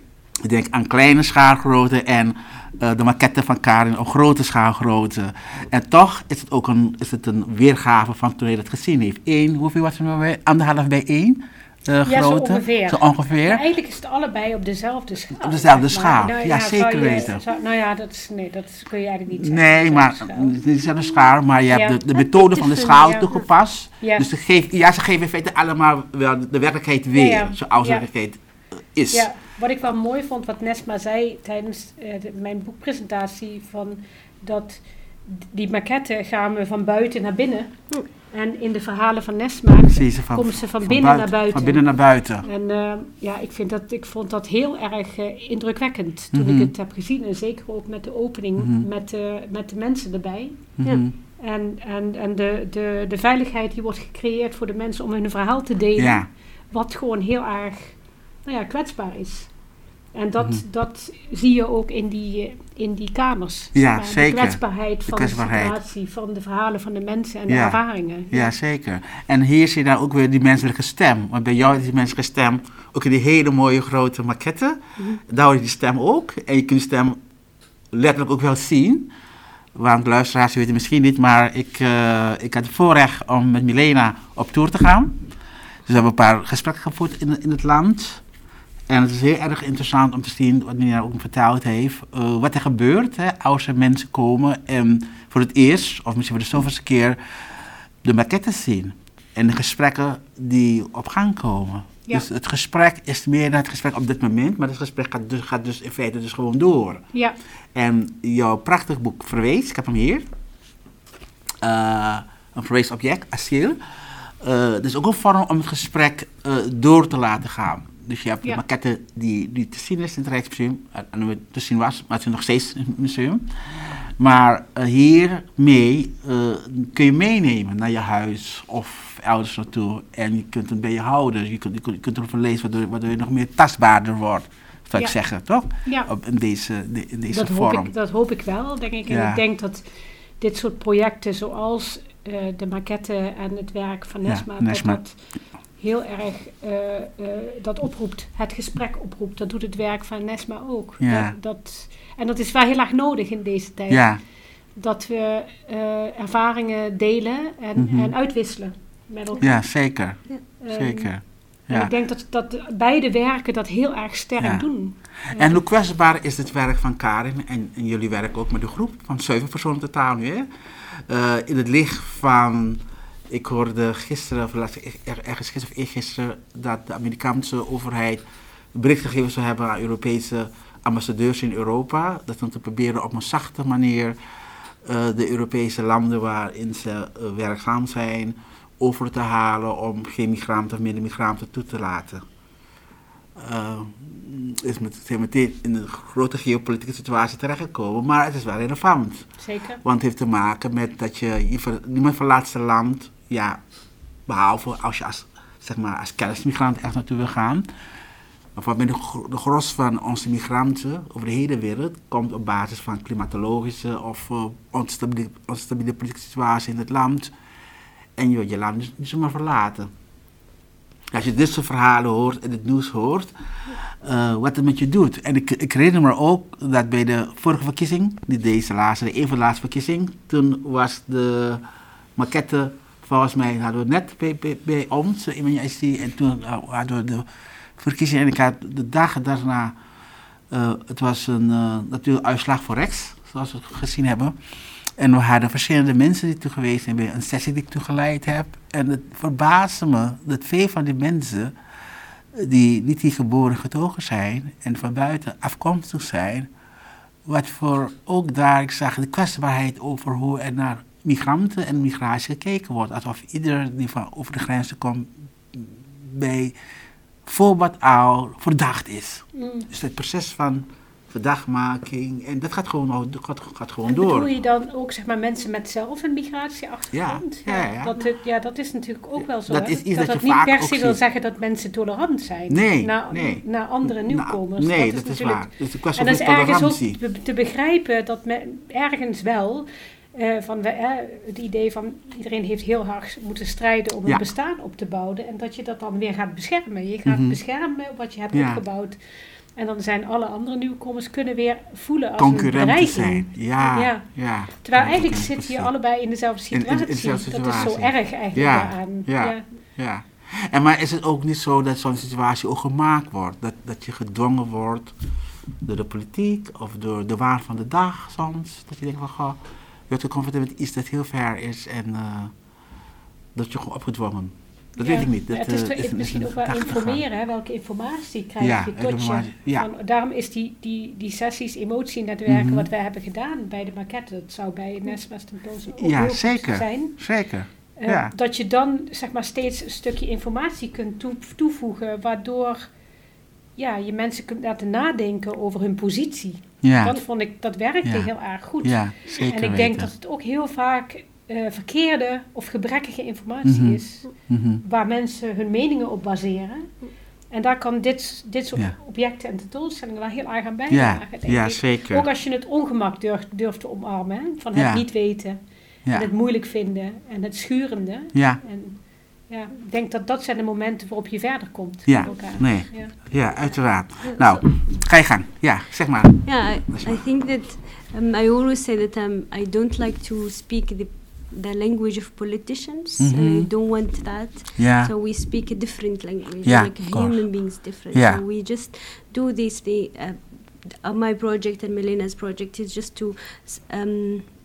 Ik denk aan kleine schaalgrootte en uh, de maquette van Karin op grote schaalgrootte. En toch is het ook een, is het een weergave van toen hij dat gezien heeft. Eén, hoeveel was het nou weer? Anderhalf bij één? Uh, Ja, zo grootte? ongeveer. Zo ongeveer. Maar eigenlijk is het allebei op dezelfde schaal. Op dezelfde zeg maar. schaal, Nou, ja, zou zeker je- weten. zou- nou ja, dat, is, nee, dat kun je eigenlijk niet zeggen. Nee, maar dezelfde schaal. niet dezelfde schaal, maar je Ja. hebt de, de methode van de Different, schaal ja. toegepast. Ja. Dus ze geeft, ja, ze geven in feite allemaal wel de, de werkelijkheid weer, Ja, ja. zoals de Ja. werkelijkheid uh, is. Ja, wat ik wel mooi vond, wat Nesma zei tijdens eh, de- mijn boekpresentatie, van dat die maquette gaan we van buiten naar binnen. En in de verhalen van Nesma Precies, van, komen ze van, binnen naar buiten. Van binnen naar buiten. En eh, ja, ik, vind dat, ik vond dat heel erg eh, indrukwekkend toen Mhm. ik het heb gezien. En zeker ook met de opening, Mhm. met, de, met de mensen erbij. Mhm. En, en, en de, de, de veiligheid die wordt gecreëerd voor de mensen om hun verhaal te delen. Ja. Wat gewoon heel erg nou ja, kwetsbaar is. En dat, Mhm. dat zie je ook in die, eh, in die kamers. Ja, Maar zeker. De kwetsbaarheid van de, kwetsbaarheid. situatie, van de verhalen van de mensen en de Ja. ervaringen. Ja, zeker. En hier zie je dan ook weer die menselijke stem. Want bij jou is die menselijke stem ook in die hele mooie grote maquette. Mhm. Daar hoor je die stem ook. En je kunt die stem letterlijk ook wel zien. Want luisteraars weten het misschien niet, maar ik, uh, ik had het voorrecht om met Milena op tour te gaan. Dus we hebben een paar gesprekken gevoerd in, in het land. En het is heel erg interessant om te zien, wat Milena ook verteld heeft, uh, wat er gebeurt hè, als er mensen komen en voor het eerst, of misschien voor de zoveelste keer, de maquettes zien en de gesprekken die op gang komen. Ja. Dus het gesprek is meer dan het gesprek op dit moment, maar het gesprek gaat dus, gaat dus in feite dus gewoon door. Ja. En jouw prachtig boek Verwees, ik heb hem hier, uh, een verwees object, asiel. Uh, dat is ook een vorm om het gesprek uh, door te laten gaan. Dus je hebt Ja. de maquette die, die te zien is in het Rijksmuseum, en te zien was, maar het is nog steeds in het museum. Maar uh, hiermee uh, kun je meenemen naar je huis of elders naartoe. En je kunt het bij je houden. Je kunt, je kunt, je kunt erover lezen waardoor, waardoor je nog meer tastbaarder wordt. Zou ik Ja. zeggen, toch? Ja. Op, in deze, de, in deze Dat hoop, vorm. ik, dat hoop ik wel, denk ik. En Ja. ik denk dat dit soort projecten zoals uh, de maquette en het werk van Ja, Nesma, Nesma. dat dat heel erg uh, uh, dat oproept, het gesprek oproept. Dat doet het werk van Nesma ook. Ja. Dat, dat, en dat is wel heel erg nodig in deze tijd. Ja, Dat we uh, ervaringen delen en, Mhm. en uitwisselen met elkaar. ja, zeker. Um, Zeker. En Ja. ik denk dat, dat beide werken dat heel erg sterk Ja. doen. En hoe kwetsbaar is het werk van Karin en, en jullie werken ook met de groep van zeven personen totaal nu, hè? Uh, in het licht van, ik hoorde gisteren, of laatst, er, ergens gisteren of eergisteren, dat de Amerikaanse overheid bericht gegeven zou hebben aan Europese ambassadeurs in Europa, dat om te proberen op een zachte manier uh, de Europese landen waarin ze uh, werkzaam zijn over te halen om geen migranten of minder migranten toe te laten. Uh, is met, zijn meteen in een grote geopolitieke situatie terechtgekomen, maar het is wel relevant. Zeker. Want het heeft te maken met dat je, je ver, niemand verlaat zijn land, ja, behalve als je als, zeg maar, als kennismigrant echt naartoe wil gaan. Maar wat met de, gro- de gros van onze migranten over de hele wereld komt op basis van klimatologische of uh, onstabiele, onstabiele politieke situatie in het land. En je wilt je land dus niet zomaar verlaten. Als je dit soort verhalen hoort en het nieuws hoort, uh, wat het met je doet. En ik, ik herinner me ook dat bij de vorige verkiezing, niet deze laatste, de een van de laatste verkiezing, toen was de maquette, volgens mij hadden we net bij, bij, bij ons, in mijn I C, en toen uh, hadden we de verkiezing en ik had de dagen daarna, uh, het was een uh, natuurlijk uitslag voor rechts, zoals we gezien hebben. En we hadden verschillende mensen die toe geweest zijn bij een sessie die ik toegeleid heb. En het verbaasde me dat veel van die mensen die niet hier geboren getogen zijn en van buiten afkomstig zijn, wat voor ook daar, ik zag de kwetsbaarheid over hoe er naar migranten en migratie gekeken wordt. Alsof ieder die van over de grenzen komt bij voorbaat al verdacht is. Mm. Dus het proces van verdachtmaking, en dat gaat gewoon, gaat, gaat gewoon En door. bedoel je dan ook zeg maar, mensen met zelf een migratieachtergrond? Ja, ja, ja. Dat, het- ja, dat is natuurlijk ook wel zo. Dat hè? is iets dat dat je niet vaak per ook se wil ziet. zeggen dat mensen tolerant zijn Nee, naar, nee. naar andere nieuwkomers. Nou, nee, dat is, natuurlijk- waar. Het is een kwestie En dat van is ergens tolerantie. ook te, te begrijpen dat men, ergens wel, eh, van we, eh, het idee van iedereen heeft heel hard moeten strijden om Ja. een bestaan op te bouwen. En dat je dat dan weer gaat beschermen. Je gaat Mhm. beschermen wat je hebt Ja. opgebouwd. En dan zijn alle andere nieuwkomers kunnen weer voelen als Concurrenten een bedreiging. zijn. Ja, Ja. ja. Terwijl Ja, eigenlijk dat zit is je precies. allebei in dezelfde In- in- in situatie. dezelfde Dat is zo situatie. erg eigenlijk Ja, daaraan. ja. Ja. Ja. En maar is het ook niet zo dat zo'n situatie ook gemaakt wordt? Dat, dat je gedwongen wordt door de politiek of door de waan van de dag soms? Dat je denkt van, goh, je wordt geconfronteerd met iets dat heel ver is en uh, dat je gewoon opgedwongen. Dat Ja. weet ik niet. Dat, Ja, het is, uh, toch is- misschien is ook wel een gedachtegang. informeren. Hè? Welke informatie krijg Ja, je tot je. informatie, ja. Van, daarom is die, die, die sessies emotienetwerken Mhm. wat wij hebben gedaan bij de maquette. Dat zou bij Nesma's tentoonstelling ook Ja, heel goed zeker. zijn. Zeker. Uh, Ja. Dat je dan zeg maar steeds een stukje informatie kunt toe- toevoegen. Waardoor ja, je mensen kunt laten nadenken over hun positie. Ja, Dat vond ik, dat werkte Ja. heel erg goed. ja zeker En ik denk weten. dat het ook heel vaak uh, verkeerde of gebrekkige informatie Mhm. is, Mhm. waar mensen hun meningen op baseren. En daar kan dit, dit soort Ja. objecten en tentoonstellingen wel heel erg aan Ja, bijdragen, denk ja ik. zeker. Ook als je het ongemak durft, durft te omarmen, hè, van het Ja. niet weten, en Ja. het moeilijk vinden en het schurende. Ja, En ja, ik denk dat dat zijn de momenten waarop je verder komt Ja, met elkaar. nee. Ja. ja, uiteraard. Nou, ga je gang. Ja, zeg maar. Yeah, I, That's I right. think that um, I always say that um, I don't like to speak the the language of politicians. Mhm. I don't want that. Ja, So we speak a different language, Yeah, like of course. human beings different. Yeah. So we just do this thing. Uh, uh, my project and Melena's project is just to s- um,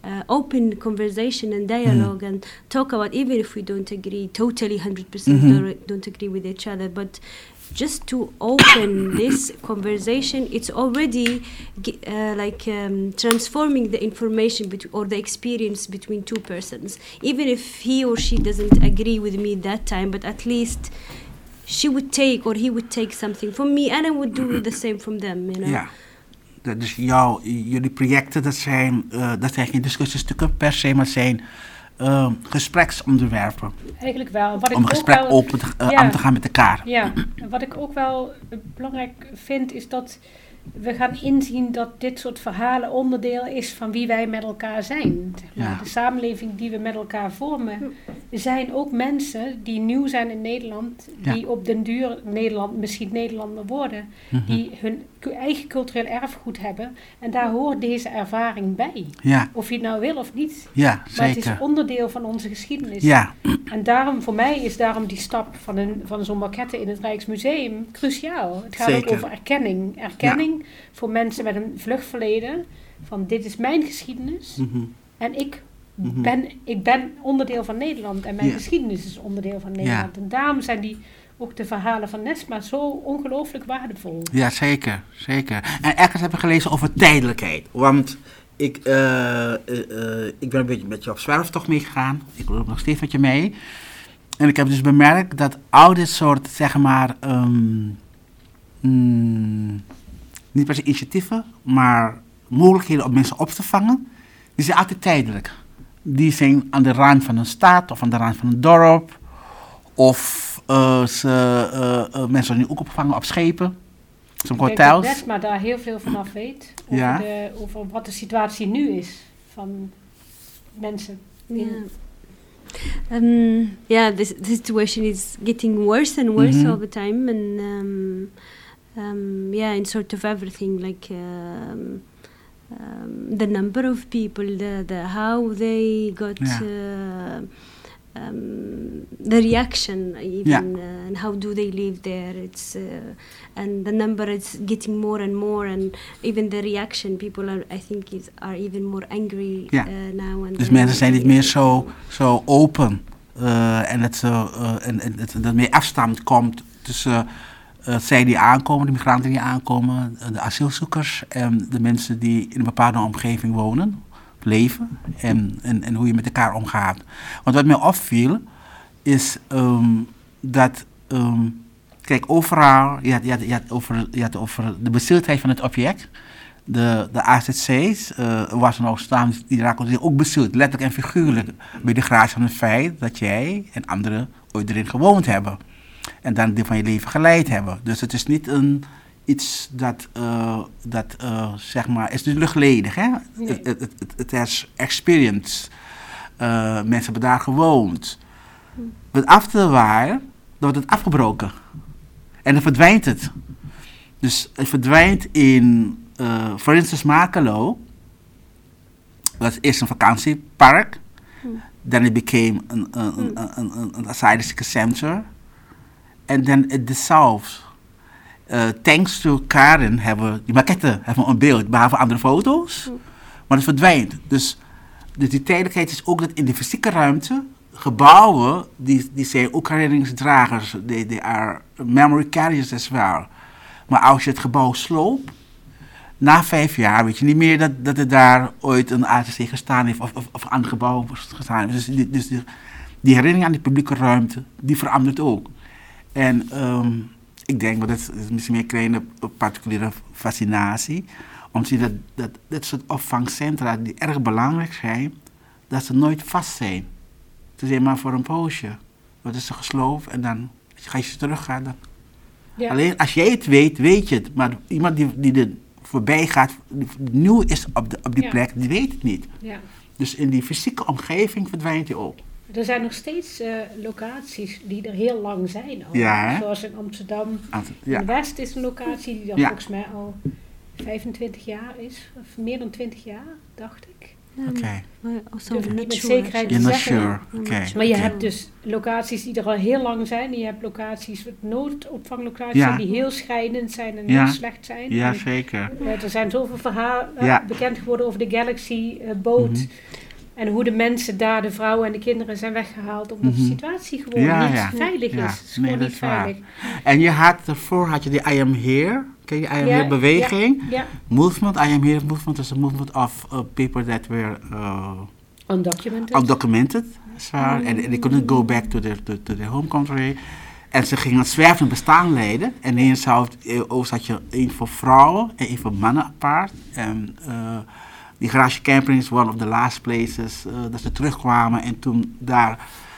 uh, open conversation and dialogue mm. and talk about, even if we don't agree totally one hundred percent mm-hmm. don't, don't agree with each other, but just to open this conversation, it's already uh, like um, transforming the information bet- or the experience between two persons. Even if he or she doesn't agree with me that time, but at least she would take or he would take something from me and I would do the same from them, you know. Ja, dat dus jouw, jullie projecten, dat zijn, uh, dat zijn geen discussiestukken per se, maar zijn uh, gespreksonderwerpen. Eigenlijk wel. Wat ik om een gesprek ook wel, open te, uh, ja, aan te gaan met elkaar. Ja, en wat ik ook wel belangrijk vind is dat we gaan inzien dat dit soort verhalen onderdeel is van wie wij met elkaar zijn. Zeg maar. Ja. De samenleving die we met elkaar vormen. Er zijn ook mensen die nieuw zijn in Nederland, die ja. op den duur Nederland, misschien Nederlander worden, mm-hmm. die hun eigen cultureel erfgoed hebben. En daar hoort deze ervaring bij. Ja. Of je het nou wil of niet. Ja, maar zeker. het is onderdeel van onze geschiedenis. Ja. En daarom, voor mij is daarom die stap van, een, van zo'n maquette in het Rijksmuseum cruciaal. Het gaat zeker. ook over erkenning. Erkenning ja. voor mensen met een vluchtverleden. Van dit is mijn geschiedenis. Mm-hmm. En ik, mm-hmm. ben, ik ben onderdeel van Nederland. En mijn ja. geschiedenis is onderdeel van Nederland. Ja. En daarom zijn die, ook de verhalen van Nesma zo ongelooflijk waardevol. Ja, zeker. zeker. En ergens heb ik gelezen over tijdelijkheid. Want ik, uh, uh, uh, ik ben een beetje met je op zwerftocht meegegaan. Ik loop nog steeds met je mee. En ik heb dus bemerkt dat al dit soort, zeg maar, um, mm, niet per se initiatieven, maar mogelijkheden om mensen op te vangen, die zijn altijd tijdelijk. Die zijn aan de rand van een stad of aan de rand van een dorp. Of uh, ze, uh, uh, mensen worden nu ook opgevangen op schepen. Sommige ik denk hotels. dat Nesma daar heel veel van af weet. Over, ja. de, over wat de situatie nu is van mensen. Yeah. Um, yeah, this the situation is getting worse and worse mm-hmm. all the time, and um, um, yeah, in sort of everything, like um, um, the number of people, the the how they got, yeah. uh, um, the reaction, even, yeah. uh, and how do they live there? It's uh, and the number is getting more and more, and even the reaction, people are, I think, is are even more angry ja. uh, now. And dus mensen zijn niet meer zo, zo open uh, en dat ze uh, en, en dat er meer afstand komt tussen uh, zij die aankomen, de migranten die aankomen, de asielzoekers en de mensen die in een bepaalde omgeving wonen, leven en, en, en hoe je met elkaar omgaat. Want wat mij opviel is um, dat um, kijk, overal, je had, je, had, je, had over, je had over de bezieldheid van het object. De, de A Z C's, uh, waar ze nou staan, die raken zich ook bezield, letterlijk en figuurlijk, bij de gratie van het feit dat jij en anderen ooit erin gewoond hebben. En dan een deel van je leven geleid hebben. Dus het is niet een, iets dat, uh, dat uh, zeg maar, het is niet luchtledig, hè? Nee. Het, het, het, het is experience. Uh, mensen hebben daar gewoond. Wat after waar, dan wordt het afgebroken. En dan verdwijnt het. Dus het verdwijnt in, uh, voor instance, Makelo. Dat is eerst een vakantiepark. Dan it became een, een, een, een, een, een asylum center. En dan it dissolved. Uh, thanks to Karen hebben we, die maquette hebben we een beeld, behalve andere foto's. Maar het verdwijnt. Dus, dus die tijdelijkheid is ook dat in de fysieke ruimte gebouwen, die, die zijn ook herinneringsdragers. They, they are memory carriers as well. Maar als je het gebouw sloopt, na vijf jaar weet je niet meer dat, dat er daar ooit een A Z C gestaan heeft of, of, of aan het gebouw gestaan heeft. Dus, die, dus die, die herinnering aan die publieke ruimte, die verandert ook. En um, ik denk, maar dat is, dat is misschien meer een kleine particuliere fascinatie, om te zien dat, dat dit soort opvangcentra die erg belangrijk zijn, dat ze nooit vast zijn. Ze zijn maar voor een poosje. Wat is er gesloopt en dan, als je teruggaat, dan... Ja. Alleen als jij het weet, weet je het. Maar iemand die, die er voorbij gaat, die nieuw is op, de, op die ja. plek, die weet het niet. Ja. Dus in die fysieke omgeving verdwijnt hij ook. Er zijn nog steeds uh, locaties die er heel lang zijn. Al. Ja, zoals in Amsterdam. Ant- ja. In West is een locatie die dan ja. volgens mij al vijfentwintig jaar is. Of meer dan twintig jaar, dacht ik. Um, Oké. I also Durf ik not niet met sure. zekerheid You're not zeggen. sure. I'm Oké. not sure. Maar je Oké. hebt dus locaties die er al heel lang zijn. En je hebt locaties, noodopvanglocaties, Ja. die heel scheidend zijn en Ja. heel slecht zijn. Ja, En, zeker. eh, er zijn zoveel verhalen eh, Ja. bekend geworden over de Galaxy-boot. Mhm. En hoe de mensen daar, de vrouwen en de kinderen, zijn weggehaald. Omdat Mhm. de situatie gewoon Ja, niet ja. veilig Ja. is. Het is Nee, gewoon dat niet is waar. veilig. En je had ervoor had je de I Am Here. Ken je I Am Ja, Here beweging? Ja, Movement, I Am Here movement is a movement of uh, people that were uh, undocumented. undocumented. Zwaar. And they couldn't go back to their, to, to their home country. En ze gingen het zwervend bestaan leiden. En in South Oost had je één voor vrouwen en één voor mannen apart. En uh, die garage camping is one of the last places uh, dat ze terugkwamen en toen daar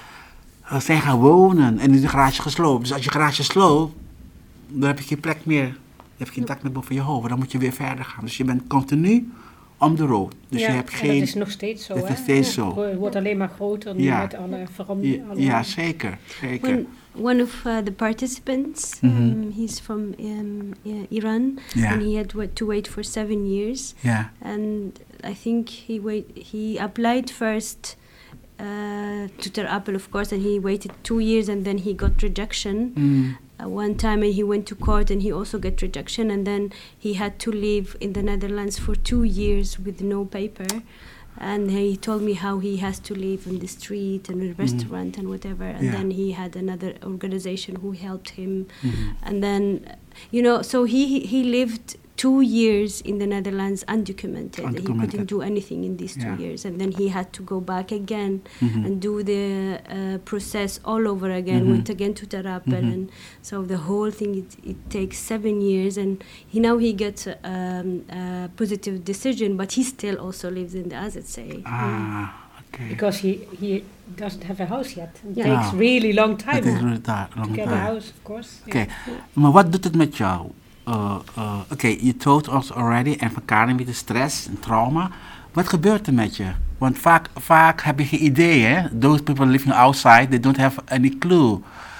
uh, zijn gaan wonen. En in de garage gesloopt. Dus als je garage sloopt, dan heb je geen plek meer. Dan heb je geen dak meer boven je hoofd. Dan moet je weer verder gaan. Dus je bent continu on the road. Dus ja, je hebt en geen... dat is nog steeds zo. dat hè? is steeds Ja, zo. Het wordt alleen maar groter nu Ja. met alle Ja, veranderingen. ja, zeker. zeker. When one of uh, the participants, Mhm. um, he's from um, uh, Iran, Ja, and he had wa- to wait for seven years. ja. And I think he wait. He applied first uh, to Ter Apel, of course, and he waited two years, and then he got rejection. Mm. Uh, one time, and he went to court, and he also got rejection, and then he had to live in the Netherlands for two years with no paper. And he told me how he has to live on the street and a restaurant and whatever. And Yeah. then he had another organization who helped him. Mhm. And then, you know, so he he lived two years in the Netherlands undocumented. He Undocumented. couldn't do anything in these two Yeah. years. And then he had to go back again Mhm. and do the uh, process all over again. Mhm. Went again to Ter Apel. Mhm. And so the whole thing, it, it takes seven years. And he now he gets um, a positive decision, but he still also lives in the Azadzee. Ah, oké. Because he, he doesn't have a house yet. It Yeah. takes Ah. really long Dat time is to really daar, lang get a tijd. house, of course. Oké, Yeah. maar wat doet het met jou? Uh, uh, Oké, okay, you told us already, en van Karin met de stress en trauma. Wat gebeurt er met je? Want vaak, vaak heb je geen idee, hè? Those people living outside, they don't have any clue.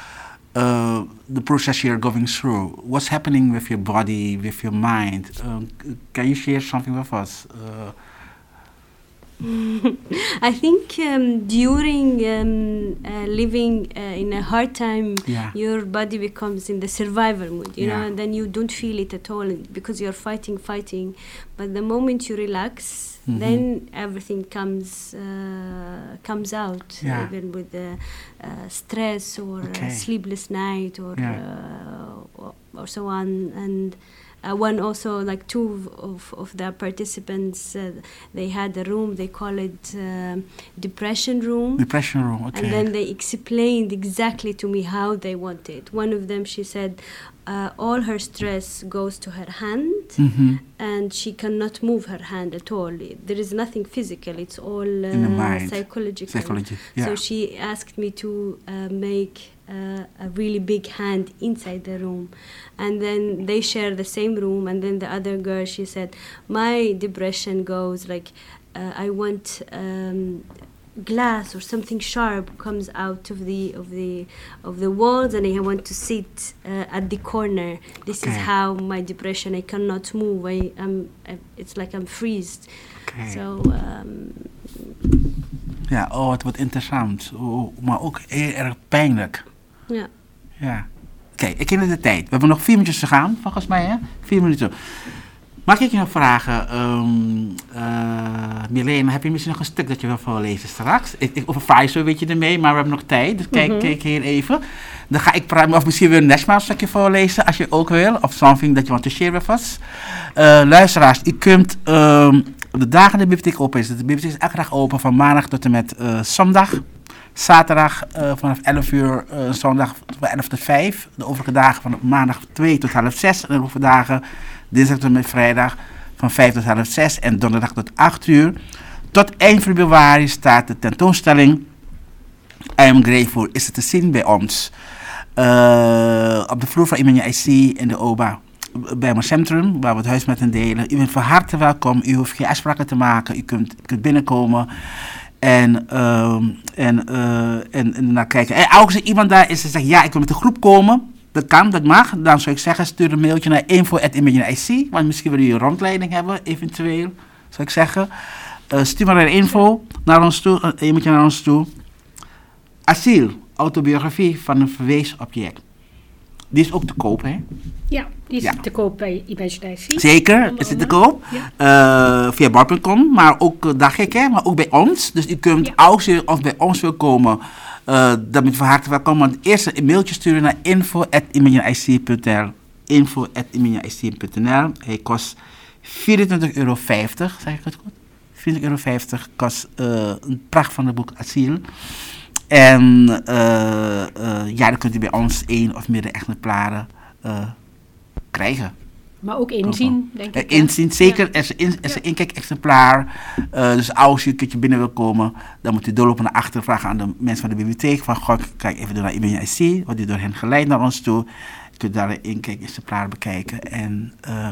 Uh, the process you're going through. What's happening with your body, with your mind? Uh, can you share something with us? Uh, I think um, during um, uh, living uh, in a hard time, Yeah. your body becomes in the survival mood, you know, Yeah. and then you don't feel it at all because you're fighting, fighting. But the moment you relax, Mhm. then everything comes uh, comes out, Yeah. even with the uh, stress or Okay. a sleepless night or Yeah. uh, or, or so on. And uh, one also, like two of, of the participants, uh, they had a room, they call it um depression room. depression room, okay. And then they explained exactly to me how they want it. One of them, she said, uh, all her stress goes to her hand, Mhm. and she cannot move her hand at all. There is nothing physical; it's all uh, In the mind. psychological. Psychology, yeah. So she asked me to uh, make uh, a really big hand inside the room, and then they share the same room. And then the other girl, she said, my depression goes like, uh, I want. Um, glass or something sharp comes out of the of the of the walls, and I want to sit uh, at the corner. This is Okay. how my depression. I cannot move. I am. It's like I'm freezed. Okay. So um, Ja, oh, het wordt interessant. Oh, maar ook heel erg pijnlijk. yeah. Ja. Oké, ik ken de tijd. We hebben nog vier minuutjes te gaan, volgens mij, hè? Vier minuten. Mag ik je nog vragen, um, uh, Milena, heb je misschien nog een stuk dat je wil voorlezen straks? Ik, ik overvaar je zo, weet je ermee, maar we hebben nog tijd, dus kijk, Mhm. kijk hier even. Dan ga ik praten, of misschien wil je Nesma een stukje voorlezen, als je ook wil, of something that you want to share with us. Uh, luisteraars, u kunt um, de dagen de bibliotheek open is. De bibliotheek is elke dag open, van maandag tot en met uh, zondag. Zaterdag uh, vanaf elf uur, uh, zondag van elf tot vijf. De overige dagen van maandag twee tot half zes. En de overige dagen dinsdag tot en met vrijdag van vijf tot half zes. En donderdag tot acht uur. Tot eind februari staat de tentoonstelling I Am Grateful is het te zien bij ons. Uh, op de vloer van Imanje I C in de O B A. Bij mijn centrum, waar we het huis met hen delen. U bent van harte welkom. U hoeft geen afspraken te maken. U kunt, u kunt binnenkomen. En, um, en, uh, en, en naar kijken. En als er iemand daar is en zegt, ja, ik wil met de groep komen. Dat kan, dat mag. Dan zou ik zeggen, stuur een mailtje naar info at imagine I C. Want misschien willen jullie een rondleiding hebben, eventueel, zou ik zeggen. Uh, stuur maar een info naar ons toe. Uh, je moet je naar ons toe. Asiel, autobiografie van een verwezen object. Die is ook te koop, hè? Ja, die is Ja. te koop bij Imagine I C. Zeker, Onder is het te andere. koop. Uh, via bar punt com, maar ook, uh, dacht ik, hè, maar ook bij ons. Dus u kunt, Ja. als je of bij ons wil komen, uh, dan moet je van harte welkom. Want eerst een mailtje sturen naar info at imagine i c punt n l. info at imagine i c punt n l. Hij kost vierentwintig euro vijftig, zeg ik het goed? vierentwintig euro vijftig kost uh, een pracht van het boek Asiel. En uh, uh, ja, dan kunt u bij ons één of meerdere exemplaren uh, krijgen. Maar ook inzien, denk Uh, ik. hè? inzien, zeker. Ja. Er is een, er is een inkijk-exemplaar. Uh, dus als u een keertje binnen wil komen, dan moet u doorlopen naar achter, vragen aan de mensen van de bibliotheek. Van, goh, kijk even door naar Imagine I C, wordt u door hen geleid naar ons toe. Je kunt daar een inkijk-exemplaar bekijken. En, uh,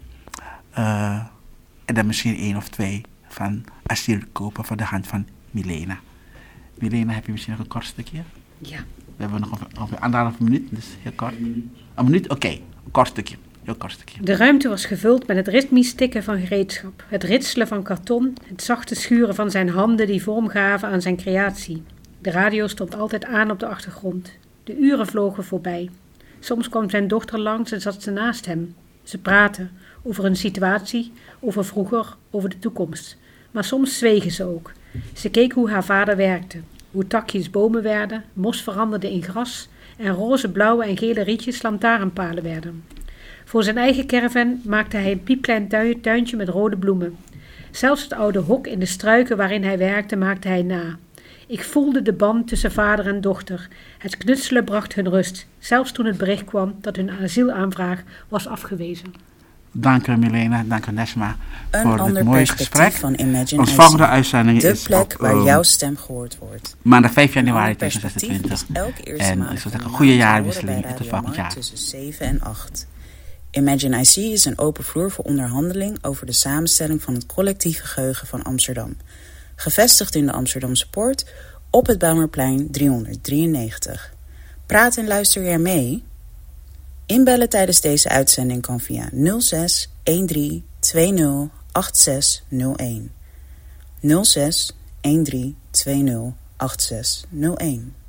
uh, en dan misschien één of twee van Asiel kopen voor de hand van Milena. Milena, heb je misschien nog een kort stukje? Ja. We hebben nog ongeveer, ongeveer anderhalve minuut, dus heel kort. Een minuut? Oké, okay. Een kort stukje. Heel kort stukje. De ruimte was gevuld met het ritmisch tikken van gereedschap, het ritselen van karton, het zachte schuren van zijn handen die vorm gaven aan zijn creatie. De radio stond altijd aan op de achtergrond. De uren vlogen voorbij. Soms kwam zijn dochter langs en zat ze naast hem. Ze praten over een situatie, over vroeger, over de toekomst. Maar soms zwegen ze ook. Ze keek hoe haar vader werkte, hoe takjes bomen werden, mos veranderde in gras en roze, blauwe en gele rietjes lantaarnpalen werden. Voor zijn eigen caravan maakte hij een piepklein tui- tuintje met rode bloemen. Zelfs het oude hok in de struiken waarin hij werkte maakte hij na. Ik voelde de band tussen vader en dochter. Het knutselen bracht hun rust, zelfs toen het bericht kwam dat hun asielaanvraag was afgewezen. Dank u Milena, dank u Nesma Een voor ander dit mooie perspectief gesprek. van Imagine Ons I C. volgende uitzending De is plek op waar um, jouw stem gehoord wordt. maandag vijf Een januari ander tweeduizend perspectief zesentwintig. is elke eerste En ik maandag zou van zeggen, de goede maand te horen jaarwisseling bij en tot Radio volgend Markt jaar. tussen zeven en acht. Imagine I C is een open vloer voor onderhandeling over de samenstelling van het collectieve geheugen van Amsterdam. Gevestigd in de Amsterdamse Poort op het Bijlmerplein driehonderddrieënnegentig. Praat en luister jij mee? Inbellen tijdens deze uitzending kan via nul zes een drie twee nul acht zes nul een. nul zes een drie twee nul acht zes nul een.